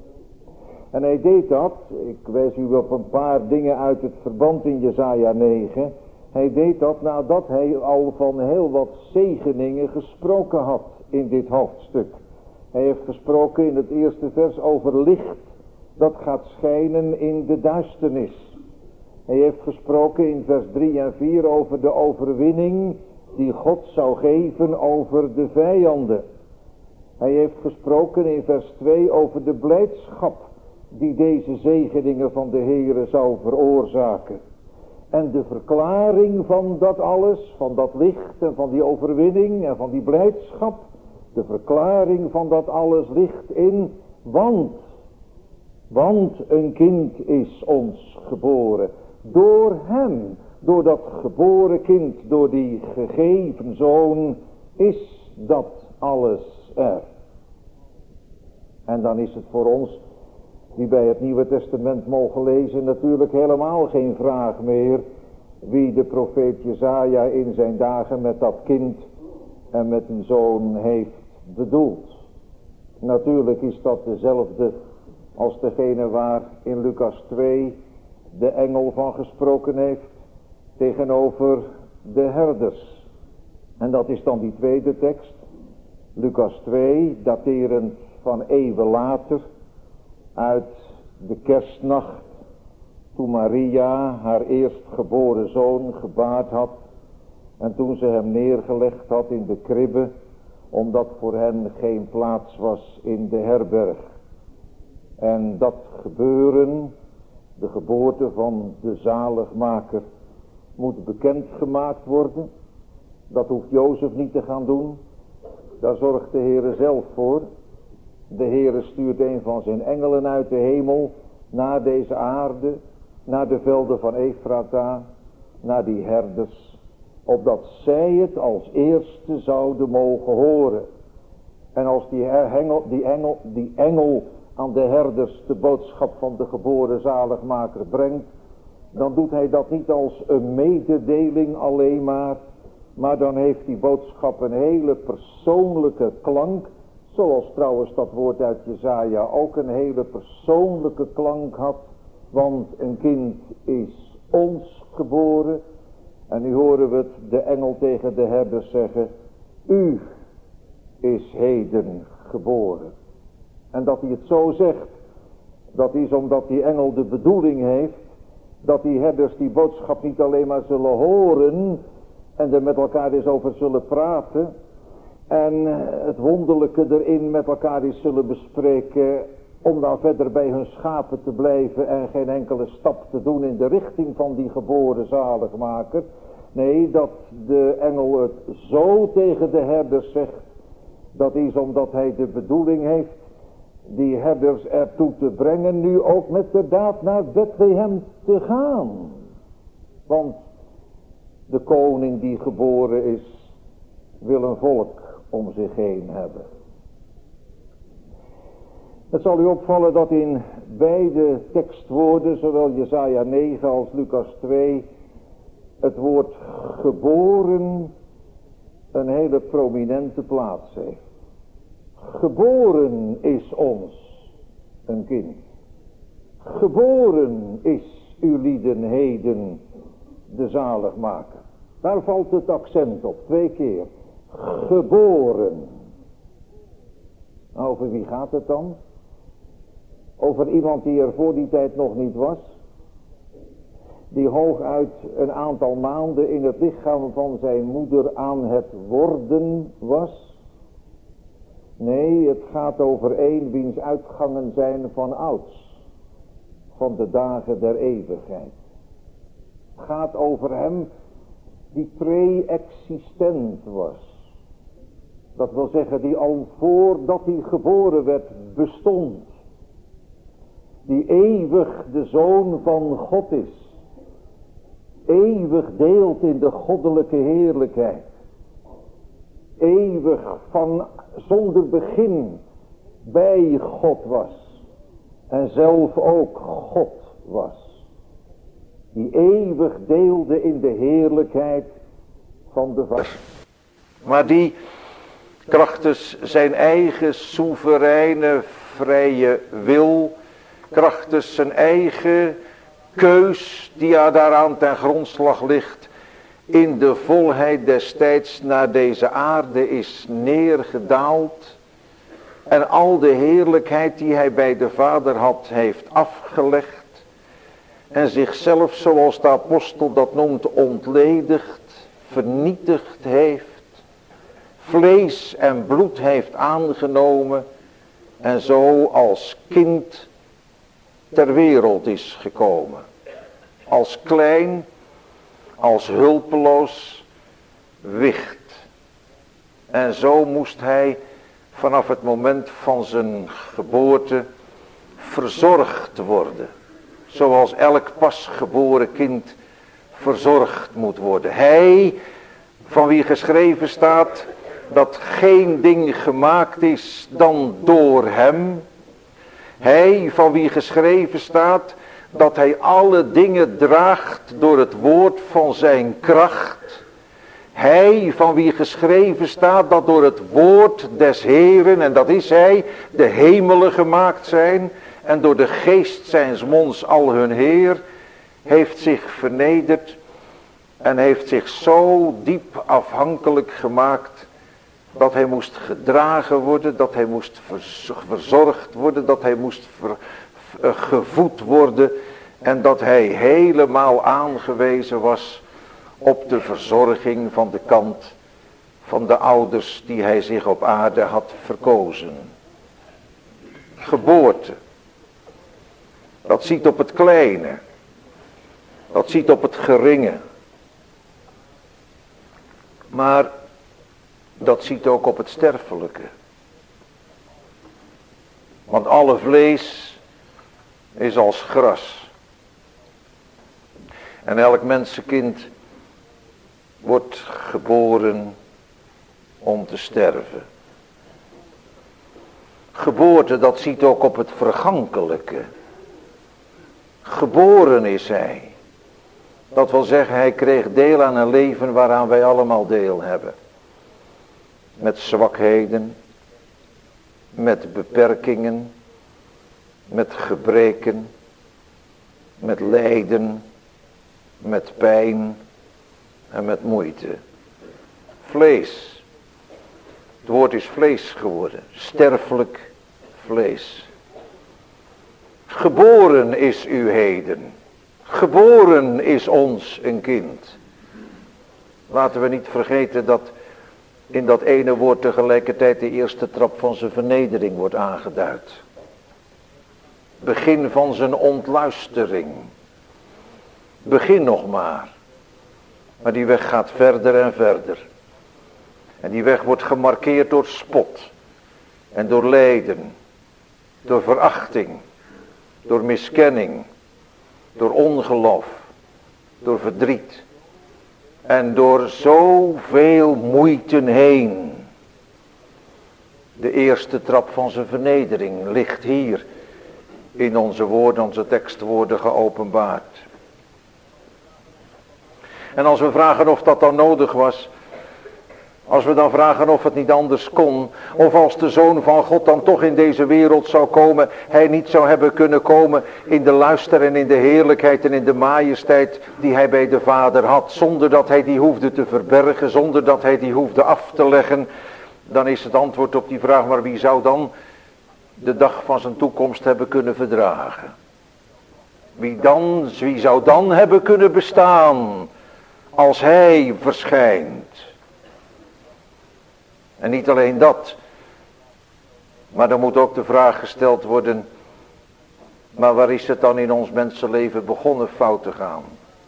En hij deed dat, ik wijs u op een paar dingen uit het verband in Jesaja 9. Hij deed dat nadat hij al van heel wat zegeningen gesproken had in dit hoofdstuk. Hij heeft gesproken in het eerste vers over licht dat gaat schijnen in de duisternis. Hij heeft gesproken in vers 3 en 4 over de overwinning die God zou geven over de vijanden. Hij heeft gesproken in vers 2 over de blijdschap die deze zegeningen van de Heere zou veroorzaken. En de verklaring van dat alles, van dat licht en van die overwinning en van die blijdschap, de verklaring van dat alles ligt in want een kind is ons geboren. Door hem, door dat geboren kind, door die gegeven zoon, is dat alles er. En dan is het voor ons, die bij het Nieuwe Testament mogen lezen, natuurlijk helemaal geen vraag meer wie de profeet Jesaja in zijn dagen met dat kind en met een zoon heeft bedoeld. Natuurlijk is dat dezelfde als degene waar in Lucas 2 de engel van gesproken heeft tegenover de herders. En dat is dan die tweede tekst, Lucas 2, daterend van eeuwen later, uit de kerstnacht, toen Maria haar eerstgeboren zoon gebaard had en toen ze hem neergelegd had in de kribbe, omdat voor hen geen plaats was in de herberg. En dat gebeuren, de geboorte van de zaligmaker, moet bekendgemaakt worden. Dat hoeft Jozef niet te gaan doen. Daar zorgt de Heere zelf voor. De Heere stuurt een van zijn engelen uit de hemel naar deze aarde, naar de velden van Efrata, naar die herders, opdat zij het als eerste zouden mogen horen. En als die engel aan de herders de boodschap van de geboren zaligmaker brengt, dan doet hij dat niet als een mededeling alleen maar dan heeft die boodschap een hele persoonlijke klank, zoals trouwens dat woord uit Jesaja ook een hele persoonlijke klank had, want een kind is ons geboren. En nu horen we het de engel tegen de herders zeggen, u is heden geboren. En dat hij het zo zegt, dat is omdat die engel de bedoeling heeft dat die herders die boodschap niet alleen maar zullen horen en er met elkaar eens over zullen praten en het wonderlijke erin met elkaar eens zullen bespreken om dan verder bij hun schapen te blijven en geen enkele stap te doen in de richting van die geboren zaligmaker. Nee, dat de engel het zo tegen de herders zegt, dat is omdat hij de bedoeling heeft die herders ertoe te brengen nu ook met de daad naar Bethlehem te gaan. Want de koning die geboren is, wil een volk om zich heen hebben. Het zal u opvallen dat in beide tekstwoorden, zowel Jesaja 9 als Lucas 2, het woord geboren een hele prominente plaats heeft. Geboren is ons een kind. Geboren is uw lieden heden de zaligmaker. Daar valt het accent op, 2 keer. Geboren. Nou, over wie gaat het dan? Over iemand die er voor die tijd nog niet was? Die hooguit een aantal maanden in het lichaam van zijn moeder aan het worden was? Nee, het gaat over een wiens uitgangen zijn van ouds. Van de dagen der eeuwigheid. Het gaat over hem die pre-existent was. Dat wil zeggen, die al voordat hij geboren werd bestond. Die eeuwig de Zoon van God is. Eeuwig deelt in de goddelijke heerlijkheid. Eeuwig van zonder begin bij God was. En zelf ook God was. Die eeuwig deelde in de heerlijkheid van de Vader. Maar die krachtens zijn eigen soevereine vrije wil, krachtens zijn eigen keus die daaraan ten grondslag ligt, in de volheid des tijds naar deze aarde is neergedaald en al de heerlijkheid die hij bij de Vader had heeft afgelegd en zichzelf, zoals de apostel dat noemt, ontledigd, vernietigd heeft, vlees en bloed heeft aangenomen en zo als kind ter wereld is gekomen. Als klein, als hulpeloos wicht. En zo moest hij vanaf het moment van zijn geboorte verzorgd worden. Zoals elk pasgeboren kind verzorgd moet worden. Hij, van wie geschreven staat dat geen ding gemaakt is dan door hem. Hij, van wie geschreven staat dat hij alle dingen draagt door het woord van zijn kracht. Hij, van wie geschreven staat dat door het woord des Heeren, en dat is hij, de hemelen gemaakt zijn, en door de geest zijns monds al hun Heer, heeft zich vernederd en heeft zich zo diep afhankelijk gemaakt dat hij moest gedragen worden, dat hij moest verzorgd worden, dat hij moest gevoed worden en dat hij helemaal aangewezen was op de verzorging van de kant van de ouders die hij zich op aarde had verkozen. Geboorte. Dat ziet op het kleine. Dat ziet op het geringe. Maar dat ziet ook op het sterfelijke. Want alle vlees is als gras. En elk mensenkind wordt geboren om te sterven. Geboorte, dat ziet ook op het vergankelijke. Geboren is hij. Dat wil zeggen, hij kreeg deel aan een leven waaraan wij allemaal deel hebben. Met zwakheden, met beperkingen, met gebreken, met lijden, met pijn en met moeite. Vlees. Het woord is vlees geworden, sterfelijk vlees. Geboren is u heden. Geboren is ons een kind. Laten we niet vergeten dat in dat ene woord tegelijkertijd de eerste trap van zijn vernedering wordt aangeduid. Begin van zijn ontluistering. Begin nog maar. Maar die weg gaat verder en verder. En die weg wordt gemarkeerd door spot. En door lijden. Door verachting. Door miskenning. Door ongeloof. Door verdriet. En door zoveel moeite heen. De eerste trap van zijn vernedering ligt hier in onze woorden, onze tekstwoorden geopenbaard. En als we vragen of dat dan nodig was, als we dan vragen of het niet anders kon, of als de Zoon van God dan toch in deze wereld zou komen, hij niet zou hebben kunnen komen in de luister en in de heerlijkheid en in de majesteit die hij bij de Vader had, zonder dat hij die hoefde te verbergen, zonder dat hij die hoefde af te leggen, dan is het antwoord op die vraag, maar wie zou dan de dag van zijn toekomst hebben kunnen verdragen? Wie zou dan hebben kunnen bestaan als hij verschijnt? En niet alleen dat, maar dan moet ook de vraag gesteld worden, maar waar is het dan in ons mensenleven begonnen fout te gaan?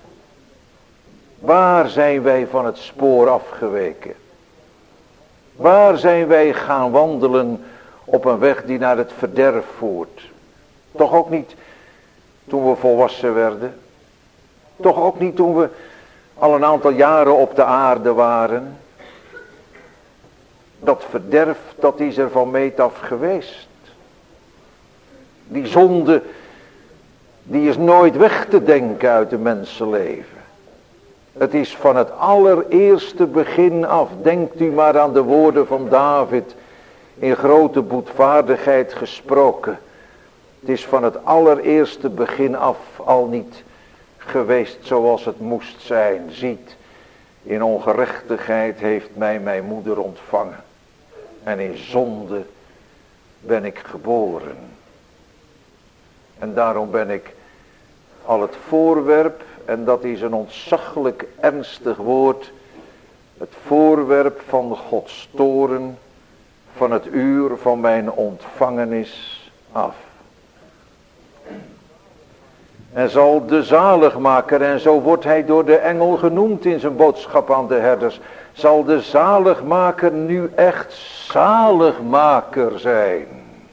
Waar zijn wij van het spoor afgeweken? Waar zijn wij gaan wandelen op een weg die naar het verderf voert? Toch ook niet toen we volwassen werden. Toch ook niet toen we al een aantal jaren op de aarde waren. Dat verderf, dat is er van meet af geweest. Die zonde, die is nooit weg te denken uit het mensenleven. Het is van het allereerste begin af. Denkt u maar aan de woorden van David, in grote boetvaardigheid gesproken. Het is van het allereerste begin af al niet geweest zoals het moest zijn. Ziet, in ongerechtigheid heeft mij mijn moeder ontvangen. En in zonde ben ik geboren. En daarom ben ik al het voorwerp, en dat is een ontzaglijk ernstig woord, het voorwerp van Gods toorn, van het uur van mijn ontvangenis af. En zal de zaligmaker, en zo wordt hij door de engel genoemd in zijn boodschap aan de herders, zal de zaligmaker nu echt zaligmaker zijn.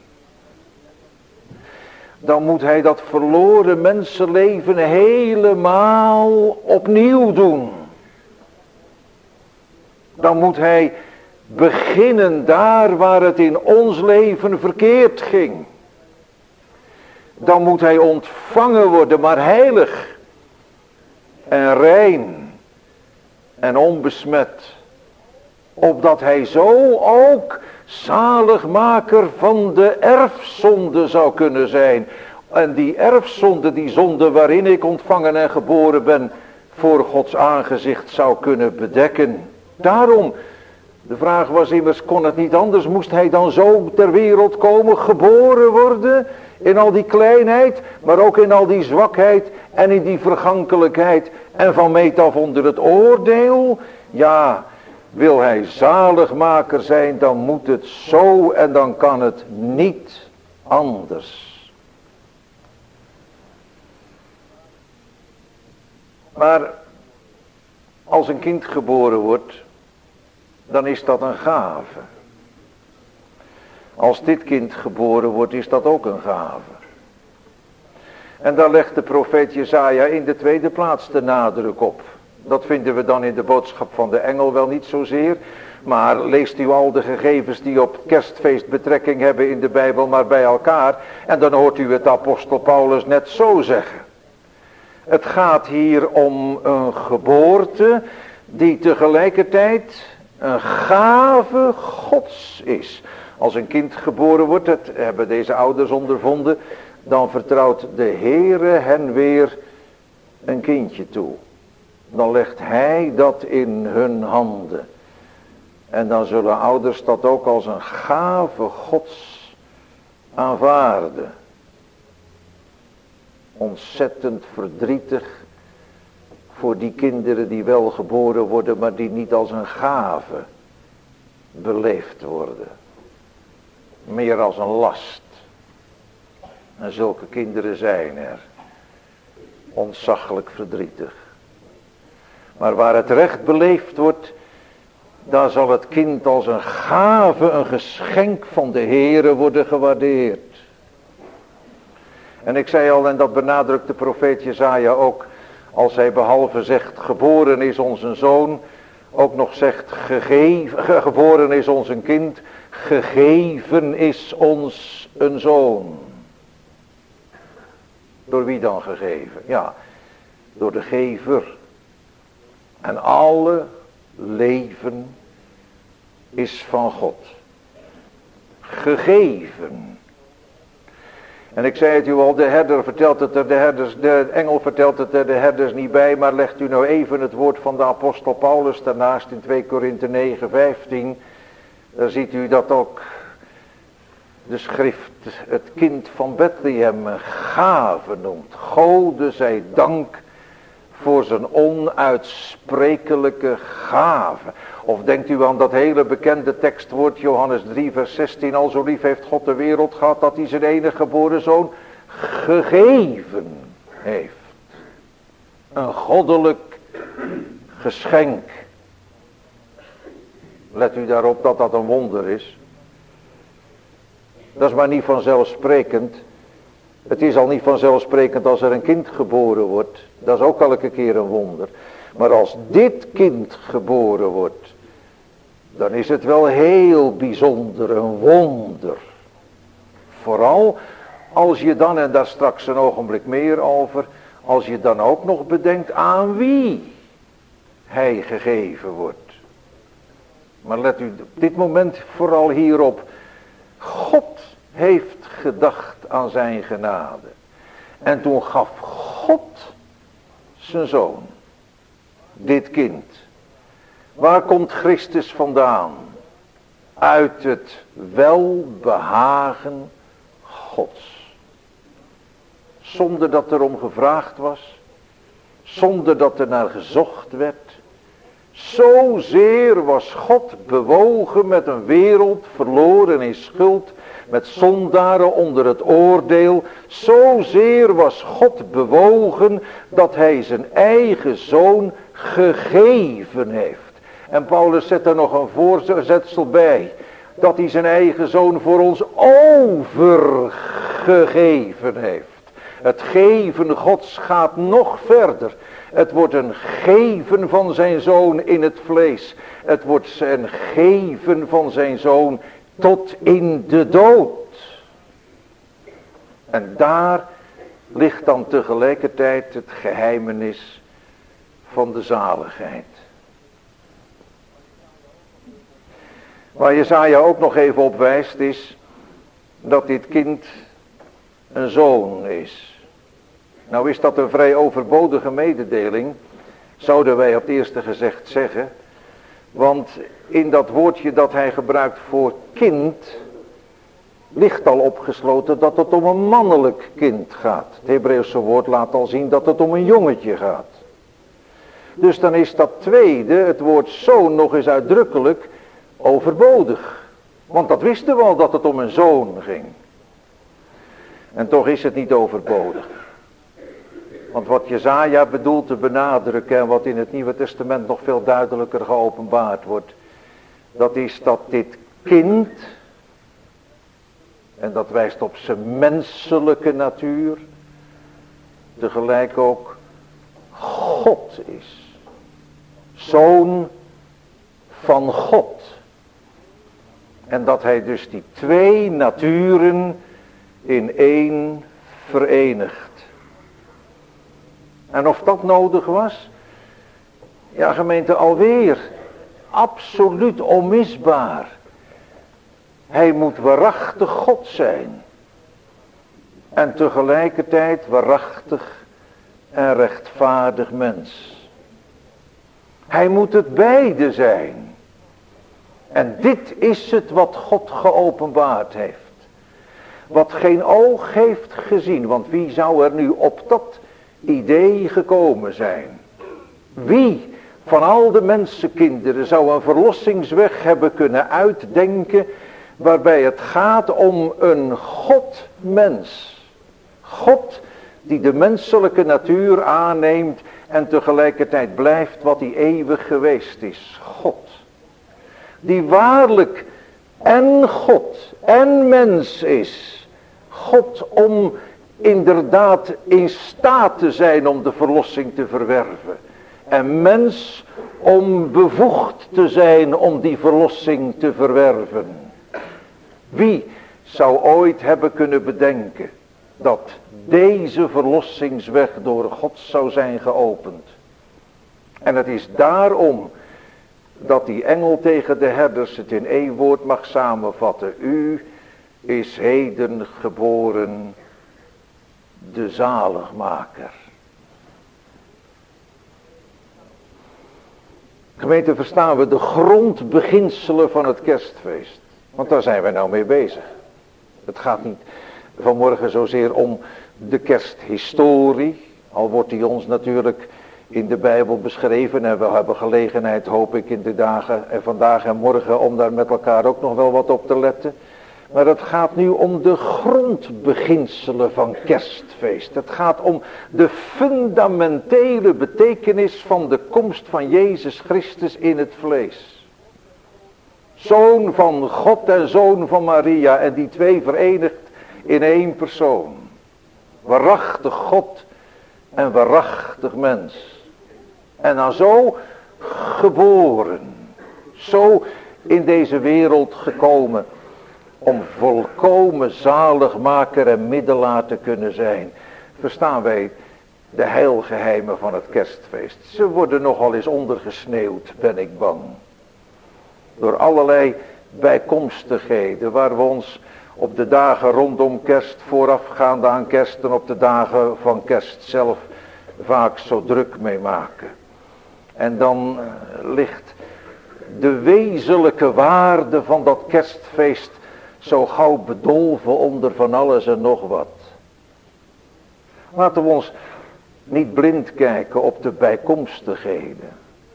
Dan moet hij dat verloren mensenleven helemaal opnieuw doen. Dan moet hij beginnen daar waar het in ons leven verkeerd ging. Dan moet hij ontvangen worden, maar heilig en rein en onbesmet. Opdat hij zo ook zaligmaker van de erfzonde zou kunnen zijn. En die erfzonde, die zonde waarin ik ontvangen en geboren ben, voor Gods aangezicht zou kunnen bedekken. Daarom, de vraag was immers, kon het niet anders? Moest hij dan zo ter wereld komen, geboren worden? In al die kleinheid, maar ook in al die zwakheid en in die vergankelijkheid. En van meet af onder het oordeel? Ja, wil hij zaligmaker zijn, dan moet het zo en dan kan het niet anders. Maar als een kind geboren wordt, dan is dat een gave. Als dit kind geboren wordt, is dat ook een gave. En daar legt de profeet Jesaja in de tweede plaats de nadruk op. Dat vinden we dan in de boodschap van de engel wel niet zozeer. Maar leest u al de gegevens die op kerstfeest betrekking hebben in de Bijbel maar bij elkaar. En dan hoort u het apostel Paulus net zo zeggen. Het gaat hier om een geboorte die tegelijkertijd een gave Gods is. Als een kind geboren wordt, dat hebben deze ouders ondervonden, dan vertrouwt de Heere hen weer een kindje toe. Dan legt hij dat in hun handen. En dan zullen ouders dat ook als een gave Gods aanvaarden. Ontzettend verdrietig voor die kinderen die wel geboren worden, maar die niet als een gave beleefd worden. Meer als een last. En zulke kinderen zijn er. Ontzaglijk verdrietig. Maar waar het recht beleefd wordt, daar zal het kind als een gave, een geschenk van de Heere worden gewaardeerd. En ik zei al, en dat benadrukt de profeet Jesaja ook, als hij behalve zegt, geboren is ons een zoon, ook nog zegt, geboren is ons een kind, gegeven is ons een zoon. Door wie dan gegeven? Ja, door de gever. En alle leven is van God. Gegeven. En ik zei het u al, de herder vertelt het er, de engel vertelt het er de herders niet bij, maar legt u nou even het woord van de apostel Paulus daarnaast in 2 Korinthe 9:15. Daar ziet u dat ook de schrift het kind van Bethlehem een gave noemt. Gode zij dank voor zijn onuitsprekelijke gave. Of denkt u aan dat hele bekende tekstwoord Johannes 3 vers 16. Al zo lief heeft God de wereld gehad dat hij zijn enige geboren zoon gegeven heeft. Een goddelijk geschenk. Let u daarop dat dat een wonder is. Dat is maar niet vanzelfsprekend. Het is al niet vanzelfsprekend als er een kind geboren wordt. Dat is ook elke keer een wonder. Maar als dit kind geboren wordt, dan is het wel heel bijzonder, een wonder. Vooral als je dan, en daar straks een ogenblik meer over, als je dan ook nog bedenkt aan wie hij gegeven wordt. Maar let u op dit moment vooral hierop. God heeft gedacht aan zijn genade. En toen gaf God zijn zoon. Dit kind. Waar komt Christus vandaan? Uit het welbehagen Gods. Zonder dat er om gevraagd was. Zonder dat er naar gezocht werd. Zozeer was God bewogen met een wereld verloren in schuld, met zondaren onder het oordeel. Zozeer was God bewogen dat hij zijn eigen zoon gegeven heeft. En Paulus zet er nog een voorzetsel bij. Dat hij zijn eigen zoon voor ons overgegeven heeft. Het geven Gods gaat nog verder. Het wordt een geven van zijn zoon in het vlees. Het wordt een geven van zijn zoon tot in de dood. En daar ligt dan tegelijkertijd het geheimenis van de zaligheid. Waar Jesaja ook nog even op wijst is dat dit kind een zoon is. Nou is dat een vrij overbodige mededeling, zouden wij op het eerste gezegd zeggen. Want in dat woordje dat hij gebruikt voor kind, ligt al opgesloten dat het om een mannelijk kind gaat. Het Hebreeuwse woord laat al zien dat het om een jongetje gaat. Dus dan is dat tweede, het woord zoon, nog eens uitdrukkelijk overbodig. Want dat wisten we al dat het om een zoon ging. En toch is het niet overbodig. Want wat Jesaja bedoelt te benadrukken en wat in het Nieuwe Testament nog veel duidelijker geopenbaard wordt. Dat is dat dit kind, en dat wijst op zijn menselijke natuur, tegelijk ook God is. Zoon van God. En dat hij dus die twee naturen in één verenigt. En of dat nodig was? Ja, gemeente, alweer absoluut onmisbaar. Hij moet waarachtig God zijn. En tegelijkertijd waarachtig en rechtvaardig mens. Hij moet het beide zijn. En dit is het wat God geopenbaard heeft. Wat geen oog heeft gezien. Want wie zou er nu op dat idee gekomen zijn? Wie van al de mensenkinderen zou een verlossingsweg hebben kunnen uitdenken, waarbij het gaat om een God-mens. God die de menselijke natuur aanneemt en tegelijkertijd blijft wat hij eeuwig geweest is. God. Die waarlijk en God en mens is. God om inderdaad in staat te zijn om de verlossing te verwerven. en mens om bevoegd te zijn om die verlossing te verwerven. Wie zou ooit hebben kunnen bedenken dat deze verlossingsweg door God zou zijn geopend? En het is daarom dat die engel tegen de herders het in één woord mag samenvatten. U is heden geboren de zaligmaker. Gemeente, verstaan we de grondbeginselen van het kerstfeest. Want daar zijn wij nou mee bezig. Het gaat niet vanmorgen zozeer om de kersthistorie. Al wordt die ons natuurlijk in de Bijbel beschreven. En we hebben gelegenheid, hoop ik, in de dagen en vandaag en morgen om daar met elkaar ook nog wel wat op te letten. Maar het gaat nu om de grondbeginselen van kerstfeest. Het gaat om de fundamentele betekenis van de komst van Jezus Christus in het vlees. Zoon van God en zoon van Maria, en die twee verenigd in één persoon. Waarachtig God en waarachtig mens. En dan zo geboren, zo in deze wereld gekomen, om volkomen zaligmaker en middelaar te kunnen zijn. Verstaan wij de heilgeheimen van het kerstfeest? Ze worden nogal eens ondergesneeuwd, ben ik bang. Door allerlei bijkomstigheden waar we ons op de dagen rondom kerst, voorafgaande aan kerst en op de dagen van kerst zelf vaak zo druk mee maken. En dan ligt de wezenlijke waarde van dat kerstfeest zo gauw bedolven onder van alles en nog wat. Laten we ons niet blind kijken op de bijkomstigheden.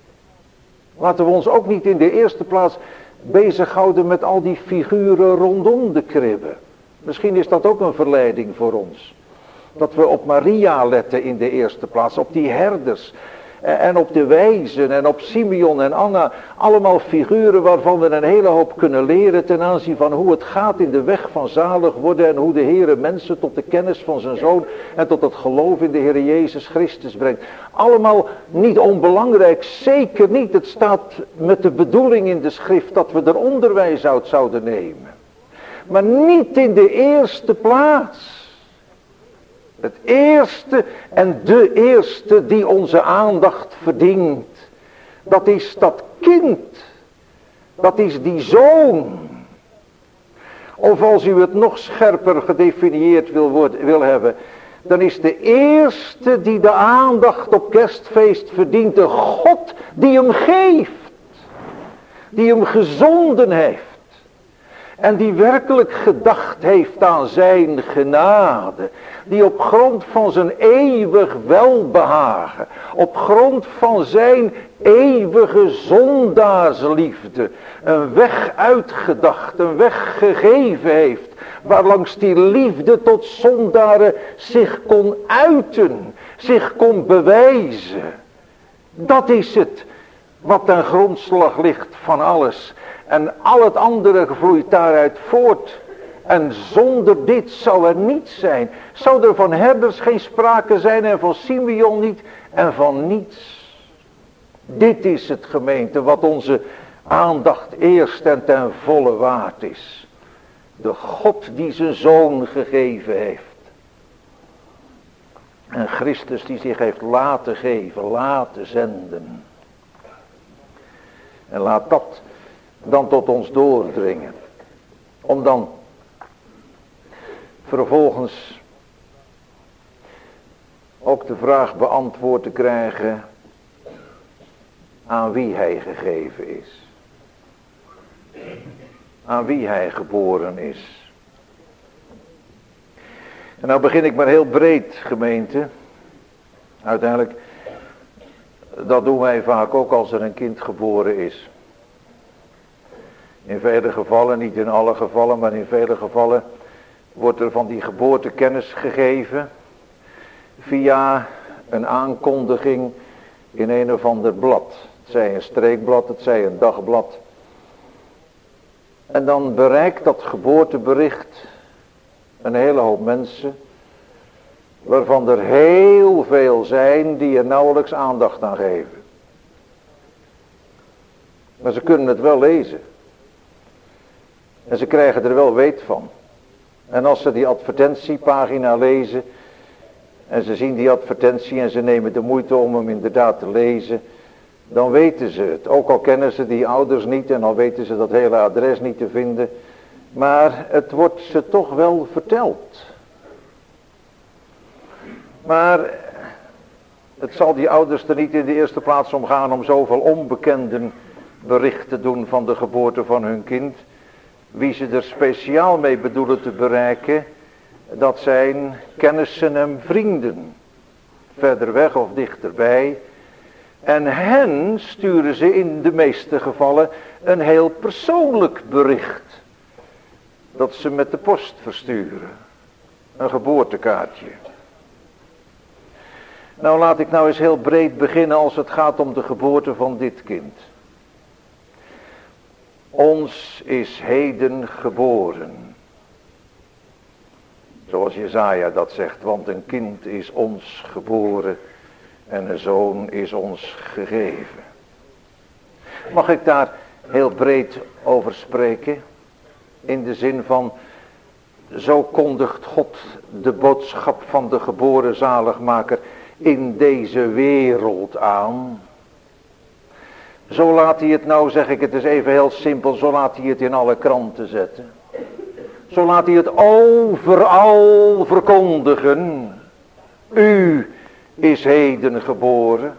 Laten we ons ook niet in de eerste plaats bezighouden met al die figuren rondom de kribbe. Misschien is dat ook een verleiding voor ons. Dat we op Maria letten in de eerste plaats, op die herders. En op de wijzen en op Simeon en Anna. Allemaal figuren waarvan we een hele hoop kunnen leren ten aanzien van hoe het gaat in de weg van zalig worden. En hoe de Heere mensen tot de kennis van zijn Zoon en tot het geloof in de Heere Jezus Christus brengt. Allemaal niet onbelangrijk, zeker niet. Het staat met de bedoeling in de schrift dat we er onderwijs uit zouden nemen. Maar niet in de eerste plaats. Het eerste en de eerste die onze aandacht verdient, dat is dat kind. Dat is die zoon. Of als u het nog scherper gedefinieerd wil hebben, dan is de eerste die de aandacht op kerstfeest verdient de God die hem geeft. Die hem gezonden heeft. En die werkelijk gedacht heeft aan zijn genade. Die op grond van zijn eeuwig welbehagen. Op grond van zijn eeuwige zondaarsliefde. Een weg uitgedacht, een weg gegeven heeft. Waarlangs die liefde tot zondaren zich kon uiten. Zich kon bewijzen. Dat is het wat ten grondslag ligt van alles. En al het andere vloeit daaruit voort. En zonder dit zou er niets zijn. Zou er van herders geen sprake zijn en van Simeon niet en van niets. Dit is het, gemeente, wat onze aandacht eerst en ten volle waard is. De God die zijn zoon gegeven heeft. En Christus die zich heeft laten geven, laten zenden. En laat dat dan tot ons doordringen. Om dan vervolgens ook de vraag beantwoord te krijgen aan wie hij gegeven is. Aan wie hij geboren is. En nou begin ik maar heel breed, gemeente. Uiteindelijk, dat doen wij vaak ook als er een kind geboren is. In vele gevallen, niet in alle gevallen, maar in vele gevallen wordt er van die geboorte kennis gegeven via een aankondiging in een of ander blad. Het zij een streekblad, het zij een dagblad. En dan bereikt dat geboortebericht een hele hoop mensen, waarvan er heel veel zijn die er nauwelijks aandacht aan geven. Maar ze kunnen het wel lezen. En ze krijgen er wel weet van. En als ze die advertentiepagina lezen en ze zien die advertentie en ze nemen de moeite om hem inderdaad te lezen, dan weten ze het. Ook al kennen ze die ouders niet en al weten ze dat hele adres niet te vinden. Maar het wordt ze toch wel verteld. Maar het zal die ouders er niet in de eerste plaats om gaan om zoveel onbekenden bericht te doen van de geboorte van hun kind. Wie ze er speciaal mee bedoelen te bereiken, dat zijn kennissen en vrienden. Verder weg of dichterbij. En hen sturen ze in de meeste gevallen een heel persoonlijk bericht. Dat ze met de post versturen. Een geboortekaartje. Nou laat ik nou eens heel breed beginnen als het gaat om de geboorte van dit kind. Ons is heden geboren. Zoals Jesaja dat zegt, want een kind is ons geboren en een zoon is ons gegeven. Mag ik daar heel breed over spreken? In de zin van, zo kondigt God de boodschap van de geboren zaligmaker in deze wereld aan. Zo laat hij het nou, zeg ik het is even heel simpel, zo laat hij het in alle kranten zetten. Zo laat hij het overal verkondigen. U is heden geboren.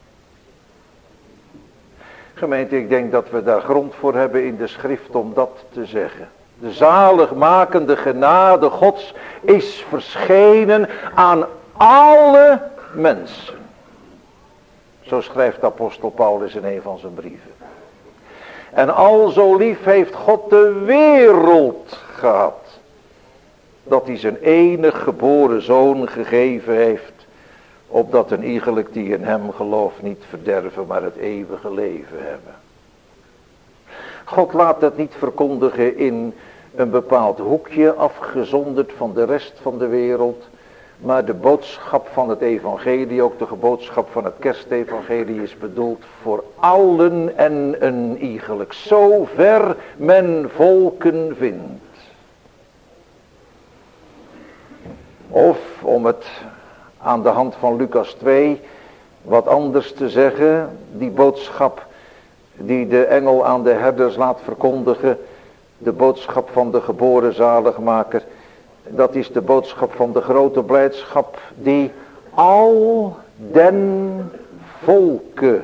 Gemeente, ik denk dat we daar grond voor hebben in de schrift om dat te zeggen. De zaligmakende genade Gods is verschenen aan alle mensen. Zo schrijft apostel Paulus in een van zijn brieven. En al zo lief heeft God de wereld gehad, dat hij zijn enig geboren zoon gegeven heeft, opdat een iegelijk die in hem gelooft niet verderven, maar het eeuwige leven hebben. God laat het niet verkondigen in een bepaald hoekje, afgezonderd van de rest van de wereld. Maar de boodschap van het evangelie, ook de boodschap van het kerstevangelie, is bedoeld voor allen en een iegelijk, zover men volken vindt. Of, om het aan de hand van Lucas 2 wat anders te zeggen, die boodschap die de engel aan de herders laat verkondigen, de boodschap van de geboren zaligmaker, dat is de boodschap van de grote blijdschap die al den volken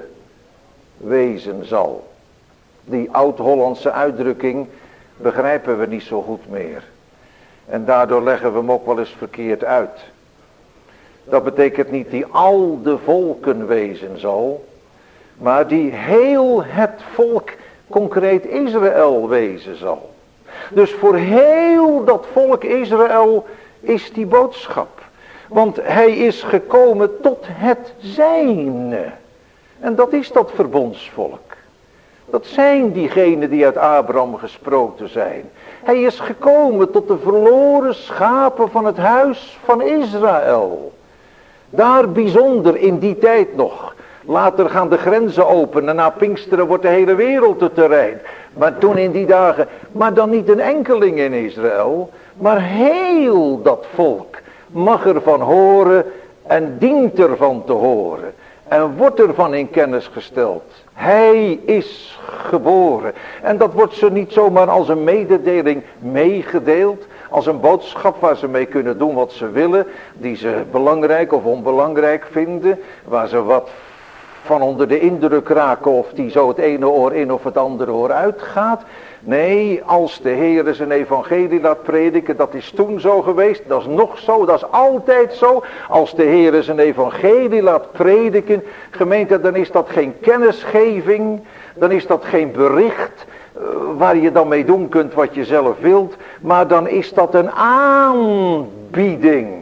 wezen zal. Die oud-Hollandse uitdrukking begrijpen we niet zo goed meer. En daardoor leggen we hem ook wel eens verkeerd uit. Dat betekent niet die al de volken wezen zal, maar die heel het volk, concreet Israël, wezen zal. Dus voor heel dat volk Israël is die boodschap. Want hij is gekomen tot het zijne. En dat is dat verbondsvolk. Dat zijn diegenen die uit Abraham gesproten zijn. Hij is gekomen tot de verloren schapen van het huis van Israël. Daar bijzonder in die tijd nog. Later gaan de grenzen open en na Pinksteren wordt de hele wereld het terrein. Maar toen in die dagen, maar dan niet een enkeling in Israël, maar heel dat volk mag ervan horen en dient ervan te horen. En wordt ervan in kennis gesteld. Hij is geboren. En dat wordt ze niet zomaar als een mededeling meegedeeld. Als een boodschap waar ze mee kunnen doen wat ze willen. Die ze belangrijk of onbelangrijk vinden. Waar ze wat van onder de indruk raken of die zo het ene oor in of het andere oor uitgaat. Nee, als de Heer zijn evangelie laat prediken, dat is toen zo geweest, dat is nog zo, dat is altijd zo. Als de Heer zijn evangelie laat prediken, gemeente, dan is dat geen kennisgeving, dan is dat geen bericht waar je dan mee doen kunt wat je zelf wilt, maar dan is dat een aanbieding.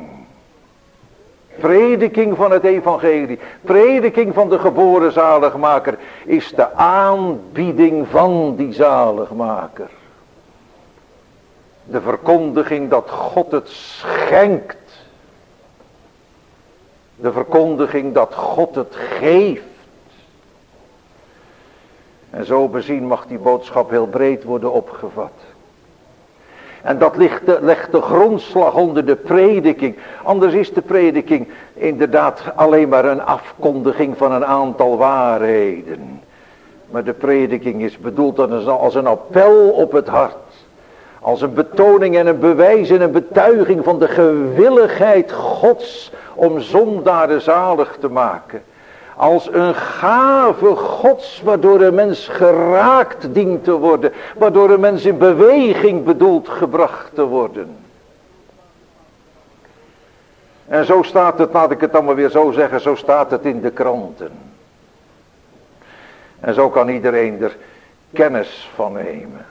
Prediking van het evangelie, prediking van de geboren zaligmaker, is de aanbieding van die zaligmaker. De verkondiging dat God het schenkt. De verkondiging dat God het geeft. En zo bezien mag die boodschap heel breed worden opgevat. En dat legt de grondslag onder de prediking. Anders is de prediking inderdaad alleen maar een afkondiging van een aantal waarheden. Maar de prediking is bedoeld als een appel op het hart. Als een betoning en een bewijs en een betuiging van de gewilligheid Gods om zondaren zalig te maken. Als een gave Gods waardoor een mens geraakt dient te worden. Waardoor een mens in beweging bedoeld gebracht te worden. En zo staat het, laat ik het dan maar weer zo zeggen, zo staat het in de kranten. En zo kan iedereen er kennis van nemen.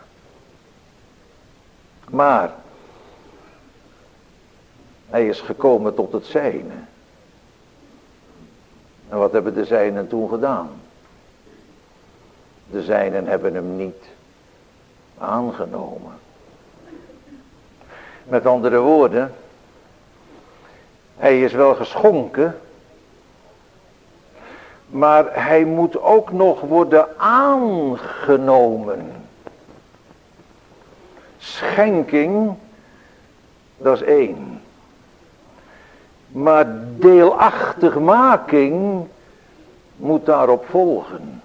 Maar hij is gekomen tot het zijne. En wat hebben de zijnen toen gedaan? De zijnen hebben hem niet aangenomen. Met andere woorden, hij is wel geschonken, maar hij moet ook nog worden aangenomen. Schenking, dat is één. Maar deelachtigmaking moet daarop volgen.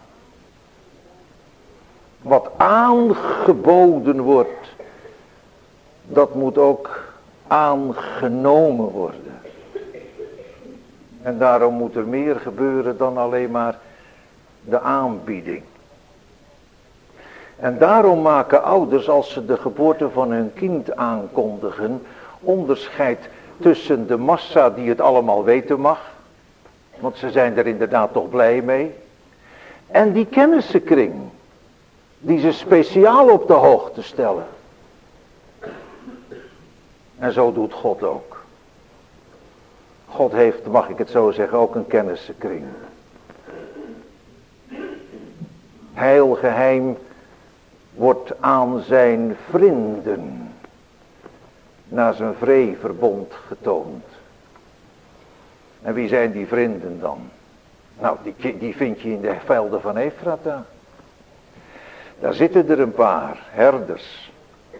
Wat aangeboden wordt, dat moet ook aangenomen worden. En daarom moet er meer gebeuren dan alleen maar de aanbieding. En daarom maken ouders, als ze de geboorte van hun kind aankondigen, onderscheid tussen de massa die het allemaal weten mag, want ze zijn er inderdaad toch blij mee, en die kennissenkring, die ze speciaal op de hoogte stellen. En zo doet God ook. God heeft, mag ik het zo zeggen, ook een kennissenkring. Heilgeheim wordt aan zijn vrienden naar zijn vreeverbond getoond. En wie zijn die vrienden dan? Nou, die vind je in de velden van Efrata. Daar zitten er een paar herders.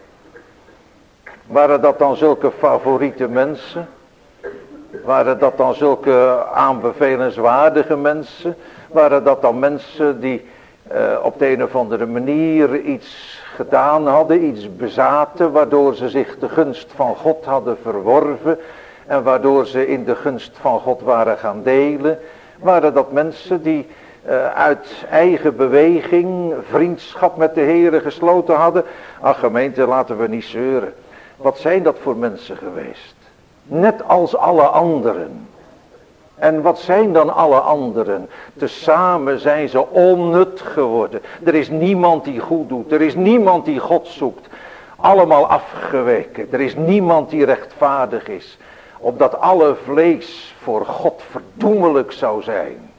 Waren dat dan zulke favoriete mensen? Waren dat dan zulke aanbevelenswaardige mensen? Waren dat dan mensen die op de een of andere manier iets gedaan hadden, iets bezaten, waardoor ze zich de gunst van God hadden verworven en waardoor ze in de gunst van God waren gaan delen? Waren dat mensen die uit eigen beweging vriendschap met de Heere gesloten hadden? Ach gemeente, laten we niet zeuren. Wat zijn dat voor mensen geweest? Net als alle anderen. En wat zijn dan alle anderen? Tezamen zijn ze onnut geworden. Er is niemand die goed doet. Er is niemand die God zoekt. Allemaal afgeweken. Er is niemand die rechtvaardig is. Opdat alle vlees voor God verdoemelijk zou zijn.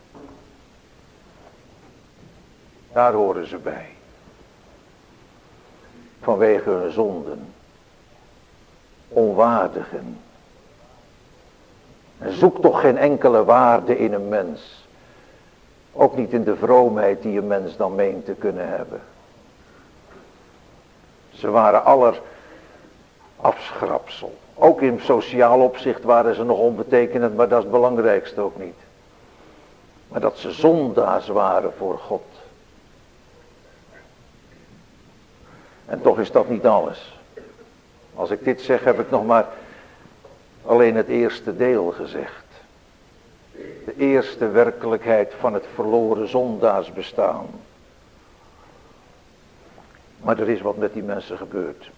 Daar horen ze bij. Vanwege hun zonden. Onwaardigen. En zoek toch geen enkele waarde in een mens. Ook niet in de vroomheid die een mens dan meent te kunnen hebben. Ze waren aller afschrapsel. Ook in sociaal opzicht waren ze nog onbetekenend, maar dat is het belangrijkste ook niet. Maar dat ze zondaars waren voor God. En toch is dat niet alles. Als ik dit zeg, heb ik nog maar alleen het eerste deel gezegd. De eerste werkelijkheid van het verloren zondaarsbestaan. Maar er is wat met die mensen gebeurd.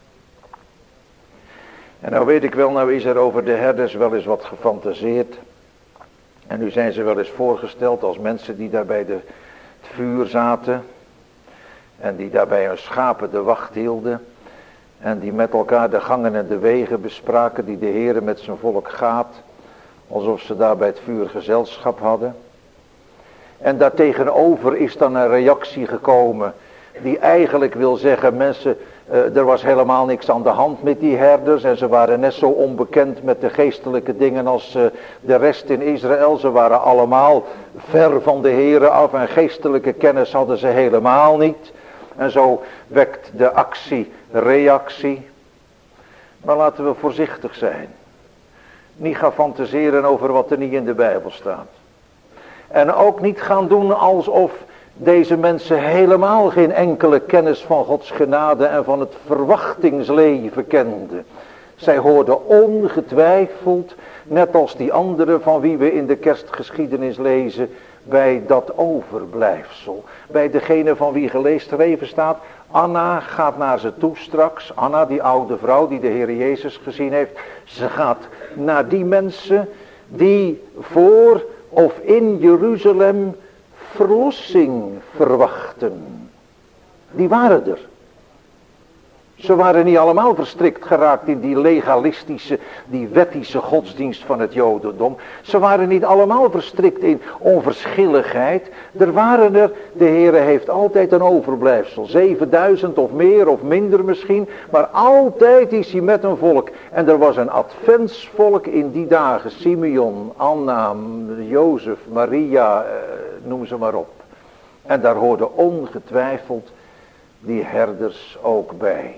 En nou weet ik wel, nou is er over de herders wel eens wat gefantaseerd. En nu zijn ze wel eens voorgesteld als mensen die daar bij het vuur zaten. En die daar bij hun schapen de wacht hielden. En die met elkaar de gangen en de wegen bespraken die de Heere met zijn volk gaat. Alsof ze daar bij het vuur gezelschap hadden. En daartegenover is dan een reactie gekomen die eigenlijk wil zeggen, mensen, er was helemaal niks aan de hand met die herders en ze waren net zo onbekend met de geestelijke dingen als de rest in Israël. Ze waren allemaal ver van de Here af en geestelijke kennis hadden ze helemaal niet. En zo wekt de actie reactie. Maar laten we voorzichtig zijn. Niet gaan fantaseren over wat er niet in de Bijbel staat. En ook niet gaan doen alsof deze mensen helemaal geen enkele kennis van Gods genade en van het verwachtingsleven kenden. Zij hoorden ongetwijfeld, net als die anderen van wie we in de kerstgeschiedenis lezen, bij dat overblijfsel. Bij degene van wie geschreven staat, Anna gaat naar ze toe straks. Anna, die oude vrouw die de Heer Jezus gezien heeft. Ze gaat naar die mensen die voor of in Jeruzalem verlossing verwachten. Die waren er. Ze waren niet allemaal verstrikt geraakt in die legalistische, die wettische godsdienst van het Jodendom. Ze waren niet allemaal verstrikt in onverschilligheid. Er waren er, de Heere heeft altijd een overblijfsel. 7000 of meer of minder misschien. Maar altijd is hij met een volk. En er was een adventsvolk in die dagen. Simeon, Anna, Jozef, Maria, noem ze maar op. En daar hoorden ongetwijfeld die herders ook bij.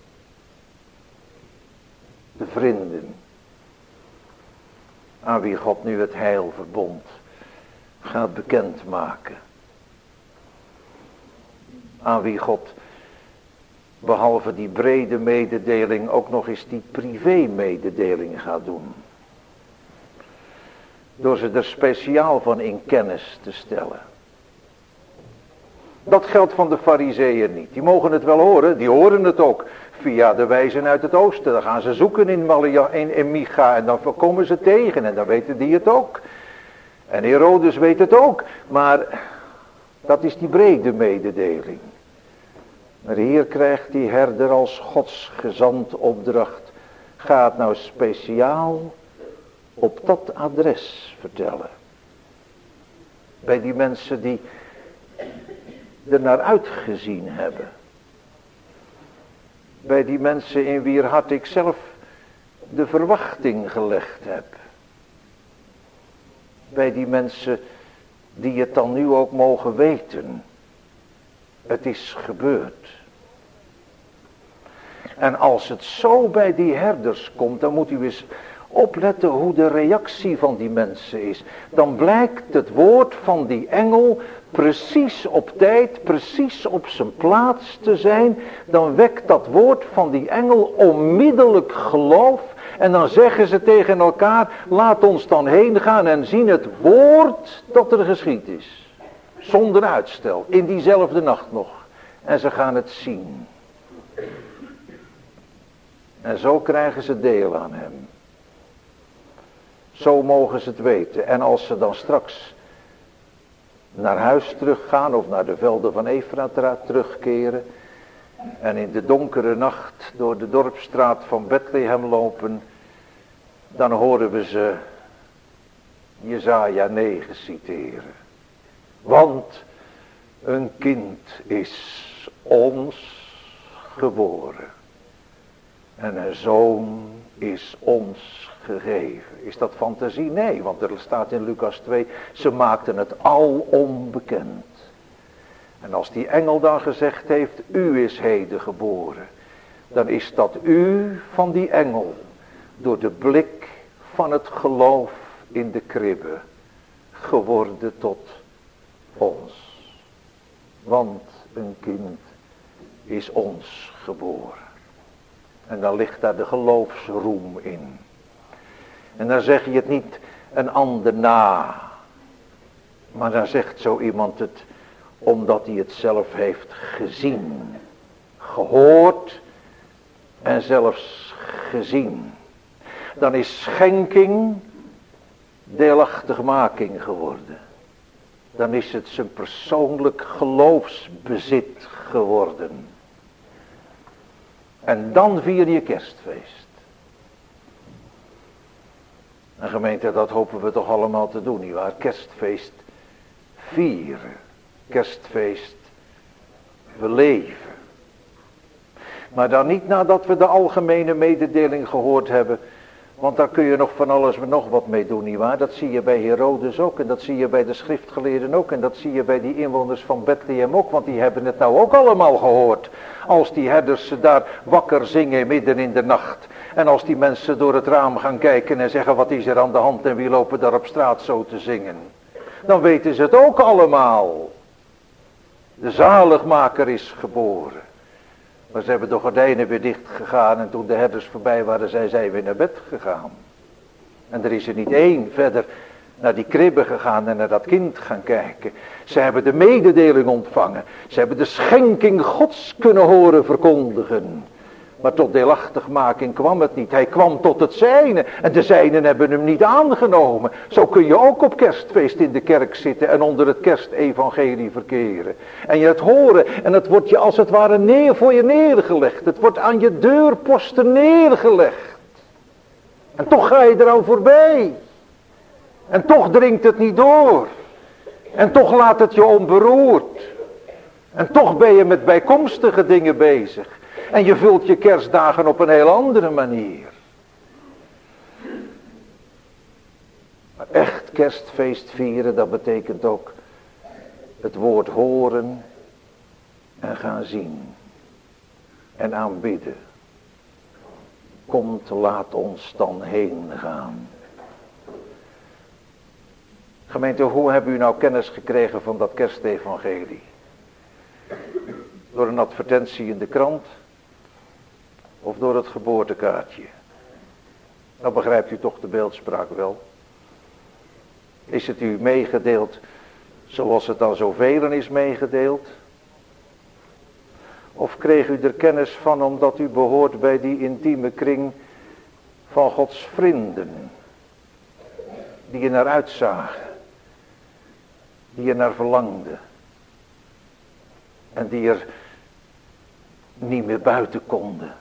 De vrienden aan wie God nu het heilverbond gaat bekendmaken. Aan wie God behalve die brede mededeling ook nog eens die privé mededeling gaat doen. Door ze er speciaal van in kennis te stellen. Dat geldt van de Farizeeën niet. Die mogen het wel horen, die horen het ook. Via de wijzen uit het oosten. Dan gaan ze zoeken in Micha en dan komen ze tegen en dan weten die het ook. En Herodes weet het ook. Maar dat is die brede mededeling. Maar hier krijgt die herder als Gods gezant opdracht. Ga het nou speciaal op dat adres vertellen. Bij die mensen die er naar uitgezien hebben. Bij die mensen in wier hart ik zelf de verwachting gelegd heb. Bij die mensen die het dan nu ook mogen weten. Het is gebeurd. En als het zo bij die herders komt, dan moet u eens opletten hoe de reactie van die mensen is. Dan blijkt het woord van die engel precies op tijd, precies op zijn plaats te zijn. Dan wekt dat woord van die engel onmiddellijk geloof. En dan zeggen ze tegen elkaar, laat ons dan heen gaan en zien het woord dat er geschied is. Zonder uitstel, in diezelfde nacht nog. En ze gaan het zien. En zo krijgen ze deel aan hem. Zo mogen ze het weten. En als ze dan straks naar huis teruggaan of naar de velden van Efrata terugkeren. En in de donkere nacht door de dorpsstraat van Bethlehem lopen. Dan horen we ze Jesaja 9 citeren. Want een kind is ons geboren. En een zoon is ons gegeven. Is dat fantasie? Nee, want er staat in Lucas 2, ze maakten het al onbekend. En als die engel dan gezegd heeft, u is heden geboren. Dan is dat u van die engel, door de blik van het geloof in de kribbe, geworden tot ons. Want een kind is ons geboren. En dan ligt daar de geloofsroem in. En dan zeg je het niet een ander na. Maar dan zegt zo iemand het omdat hij het zelf heeft gezien. Gehoord en zelfs gezien. Dan is schenking deelachtigmaking geworden. Dan is het zijn persoonlijk geloofsbezit geworden. En dan vier je kerstfeest. En gemeente, dat hopen we toch allemaal te doen, nietwaar? Kerstfeest vieren. Kerstfeest we leven. Maar dan niet nadat we de algemene mededeling gehoord hebben. Want daar kun je nog van alles en nog wat mee doen, nietwaar? Dat zie je bij Herodes ook. En dat zie je bij de schriftgeleerden ook. En dat zie je bij die inwoners van Bethlehem ook. Want die hebben het nou ook allemaal gehoord. Als die herders ze daar wakker zingen midden in de nacht. En als die mensen door het raam gaan kijken en zeggen wat is er aan de hand. En wie lopen daar op straat zo te zingen. Dan weten ze het ook allemaal. De zaligmaker is geboren. Maar ze hebben de gordijnen weer dicht gegaan en toen de herders voorbij waren, zijn zij weer naar bed gegaan. En er is er niet één verder naar die kribbe gegaan en naar dat kind gaan kijken. Ze hebben de mededeling ontvangen. Ze hebben de schenking Gods kunnen horen verkondigen. Maar tot deelachtigmaking kwam het niet. Hij kwam tot het zijne. En de zijnen hebben hem niet aangenomen. Zo kun je ook op kerstfeest in de kerk zitten en onder het kerstevangelie verkeren. En je het horen en het wordt je als het ware voor je neergelegd. Het wordt aan je deurposten neergelegd. En toch ga je eraan voorbij. En toch dringt het niet door. En toch laat het je onberoerd. En toch ben je met bijkomstige dingen bezig. En je vult je kerstdagen op een heel andere manier. Maar echt kerstfeest vieren, dat betekent ook het woord horen en gaan zien. En aanbidden. Komt, laat ons dan heen gaan. Gemeente, hoe hebben u nou kennis gekregen van dat kerstevangelie? Door een advertentie in de krant? Of door het geboortekaartje? Dan begrijpt u toch de beeldspraak wel. Is het u meegedeeld zoals het aan zoveel is meegedeeld? Of kreeg u er kennis van omdat u behoort bij die intieme kring van Gods vrienden? Die je naar uitzagen. Die je naar verlangde. En die er niet meer buiten konden.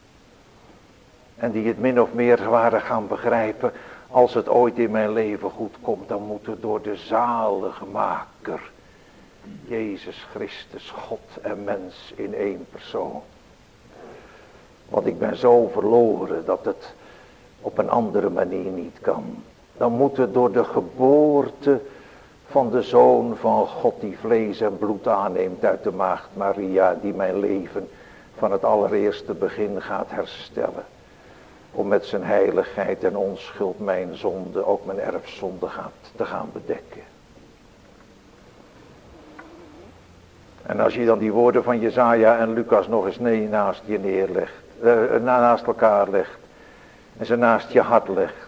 En die het min of meer waren gaan begrijpen. Als het ooit in mijn leven goed komt. Dan moet het door de zaligmaker. Jezus Christus, God en mens in één persoon. Want ik ben zo verloren dat het op een andere manier niet kan. Dan moet het door de geboorte van de Zoon van God die vlees en bloed aanneemt uit de maagd Maria. Die mijn leven van het allereerste begin gaat herstellen. Om met zijn heiligheid en onschuld mijn zonde, ook mijn erfzonde te gaan bedekken. En als je dan die woorden van Jesaja en Lucas nog eens naast je neerlegt. Naast elkaar legt. En ze naast je hart legt.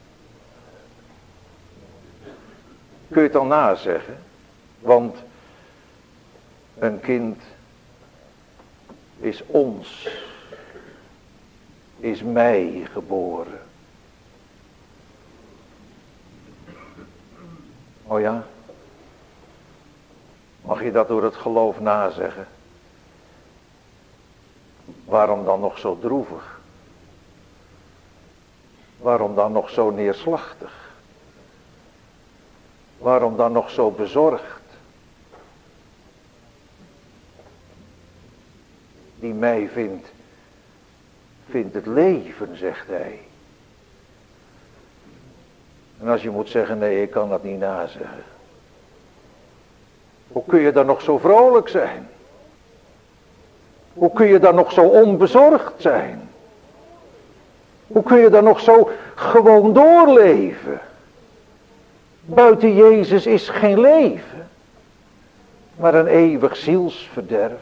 Kun je het dan nazeggen? Want een kind is ons, is mij geboren. Oh ja? Mag je dat door het geloof nazeggen? Waarom dan nog zo droevig? Waarom dan nog zo neerslachtig? Waarom dan nog zo bezorgd? Die mij vindt het leven, zegt hij. En als je moet zeggen, nee, ik kan dat niet nazeggen. Hoe kun je dan nog zo vrolijk zijn? Hoe kun je dan nog zo onbezorgd zijn? Hoe kun je dan nog zo gewoon doorleven? Buiten Jezus is geen leven, maar een eeuwig zielsverderf.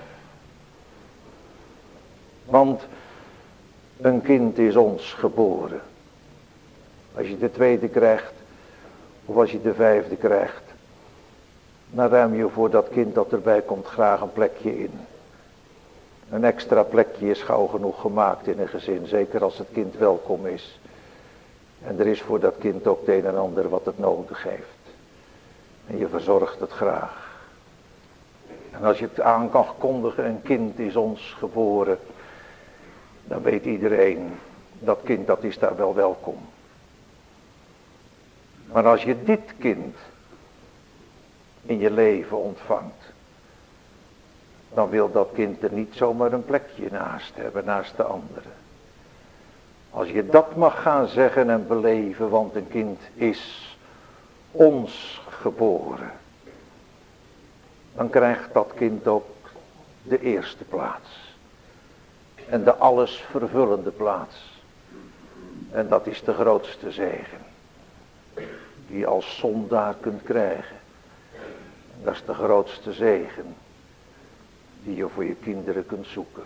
Want een kind is ons geboren. Als je de tweede krijgt, of als je de vijfde krijgt, dan ruim je voor dat kind dat erbij komt graag een plekje in. Een extra plekje is gauw genoeg gemaakt in een gezin, zeker als het kind welkom is. En er is voor dat kind ook het een en ander wat het nodig heeft. En je verzorgt het graag. En als je het aan kan kondigen, een kind is ons geboren. Dan weet iedereen, dat kind dat is daar wel welkom. Maar als je dit kind in je leven ontvangt. dan wil dat kind er niet zomaar een plekje naast hebben, naast de anderen. Als je dat mag gaan zeggen en beleven, want een kind is ons geboren, dan krijgt dat kind ook de eerste plaats. En de alles vervullende plaats. En dat is de grootste zegen die je als zondaar kunt krijgen. En dat is de grootste zegen die je voor je kinderen kunt zoeken.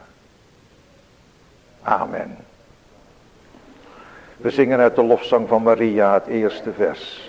Amen. We zingen uit de lofzang van Maria het eerste vers.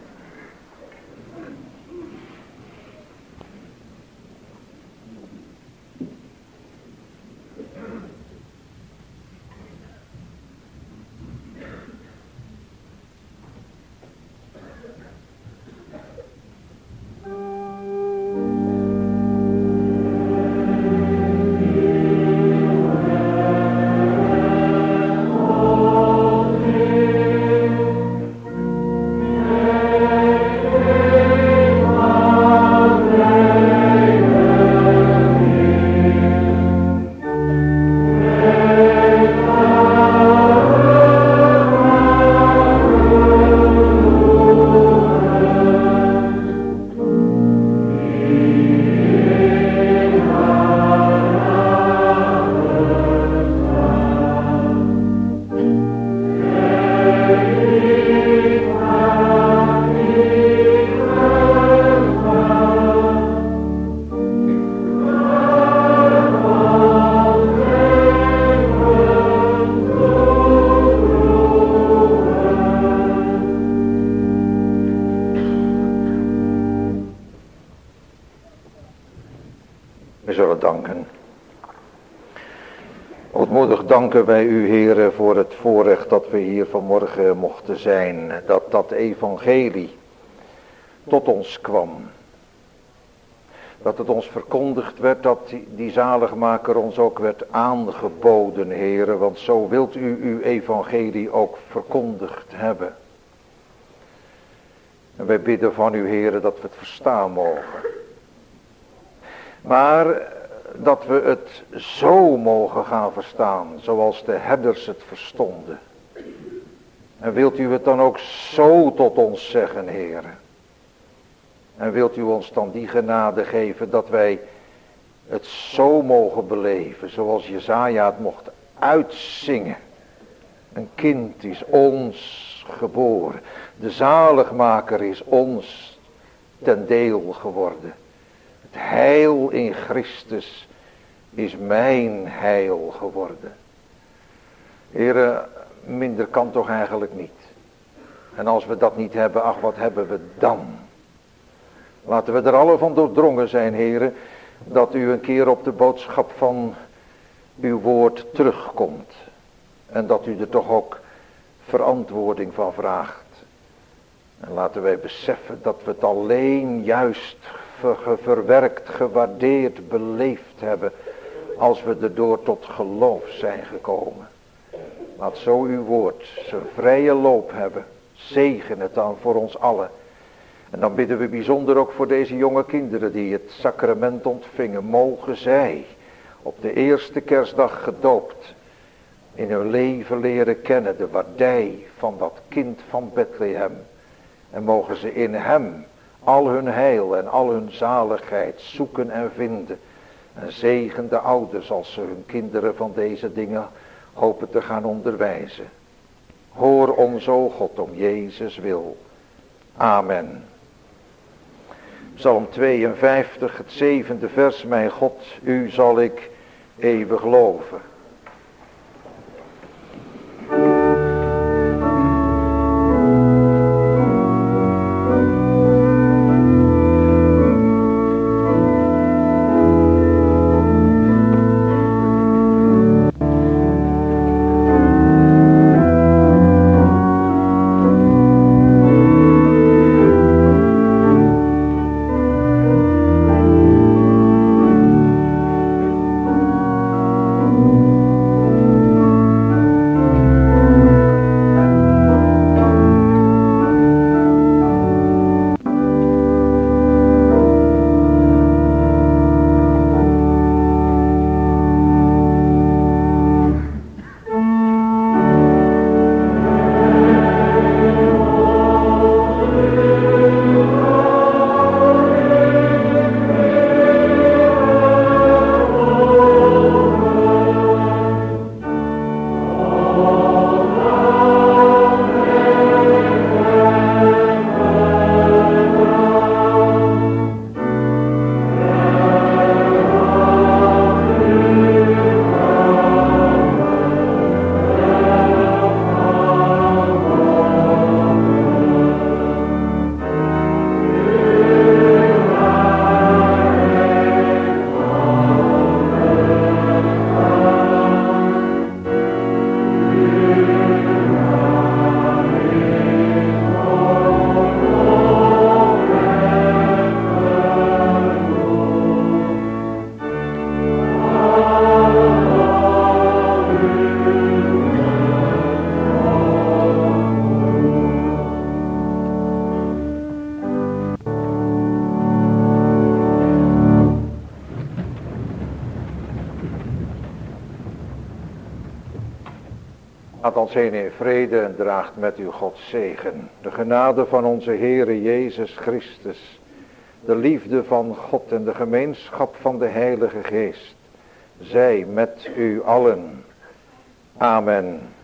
Danken wij u, Heere, voor het voorrecht dat we hier vanmorgen mochten zijn. Dat evangelie tot ons kwam. Dat het ons verkondigd werd, dat die zaligmaker ons ook werd aangeboden, Heere. Want zo wilt u uw evangelie ook verkondigd hebben. En wij bidden van u, Heere, dat we het verstaan mogen. Maar dat we het zo mogen gaan verstaan, zoals de herders het verstonden. En wilt u het dan ook zo tot ons zeggen, Heere? En wilt u ons dan die genade geven dat wij het zo mogen beleven, zoals Jesaja het mocht uitzingen. Een kind is ons geboren. De zaligmaker is ons ten deel geworden. Het heil in Christus is mijn heil geworden. Heere, minder kan toch eigenlijk niet. En als we dat niet hebben, ach, wat hebben we dan? Laten we er alle van doordrongen zijn, Heere, dat u een keer op de boodschap van uw woord terugkomt. En dat u er toch ook verantwoording van vraagt. En laten wij beseffen dat we het alleen juist verwerkt, gewaardeerd, beleefd hebben als we erdoor tot geloof zijn gekomen. Laat zo uw woord zijn vrije loop hebben. Zegen het dan voor ons allen. En dan bidden we bijzonder ook voor deze jonge kinderen die het sacrament ontvingen. Mogen zij op de eerste kerstdag gedoopt in hun leven leren kennen de waardij van dat kind van Bethlehem. En mogen ze in hem al hun heil en al hun zaligheid zoeken en vinden. En zegen de ouders als ze hun kinderen van deze dingen hopen te gaan onderwijzen. Hoor ons, o God, om Jezus wil. Amen. Psalm 52, het 7e vers. Mijn God, u zal ik eeuwig loven. Gaat ons heen in vrede en draagt met u Gods zegen. De genade van onze Heere Jezus Christus. De liefde van God en de gemeenschap van de Heilige Geest. Zij met u allen. Amen.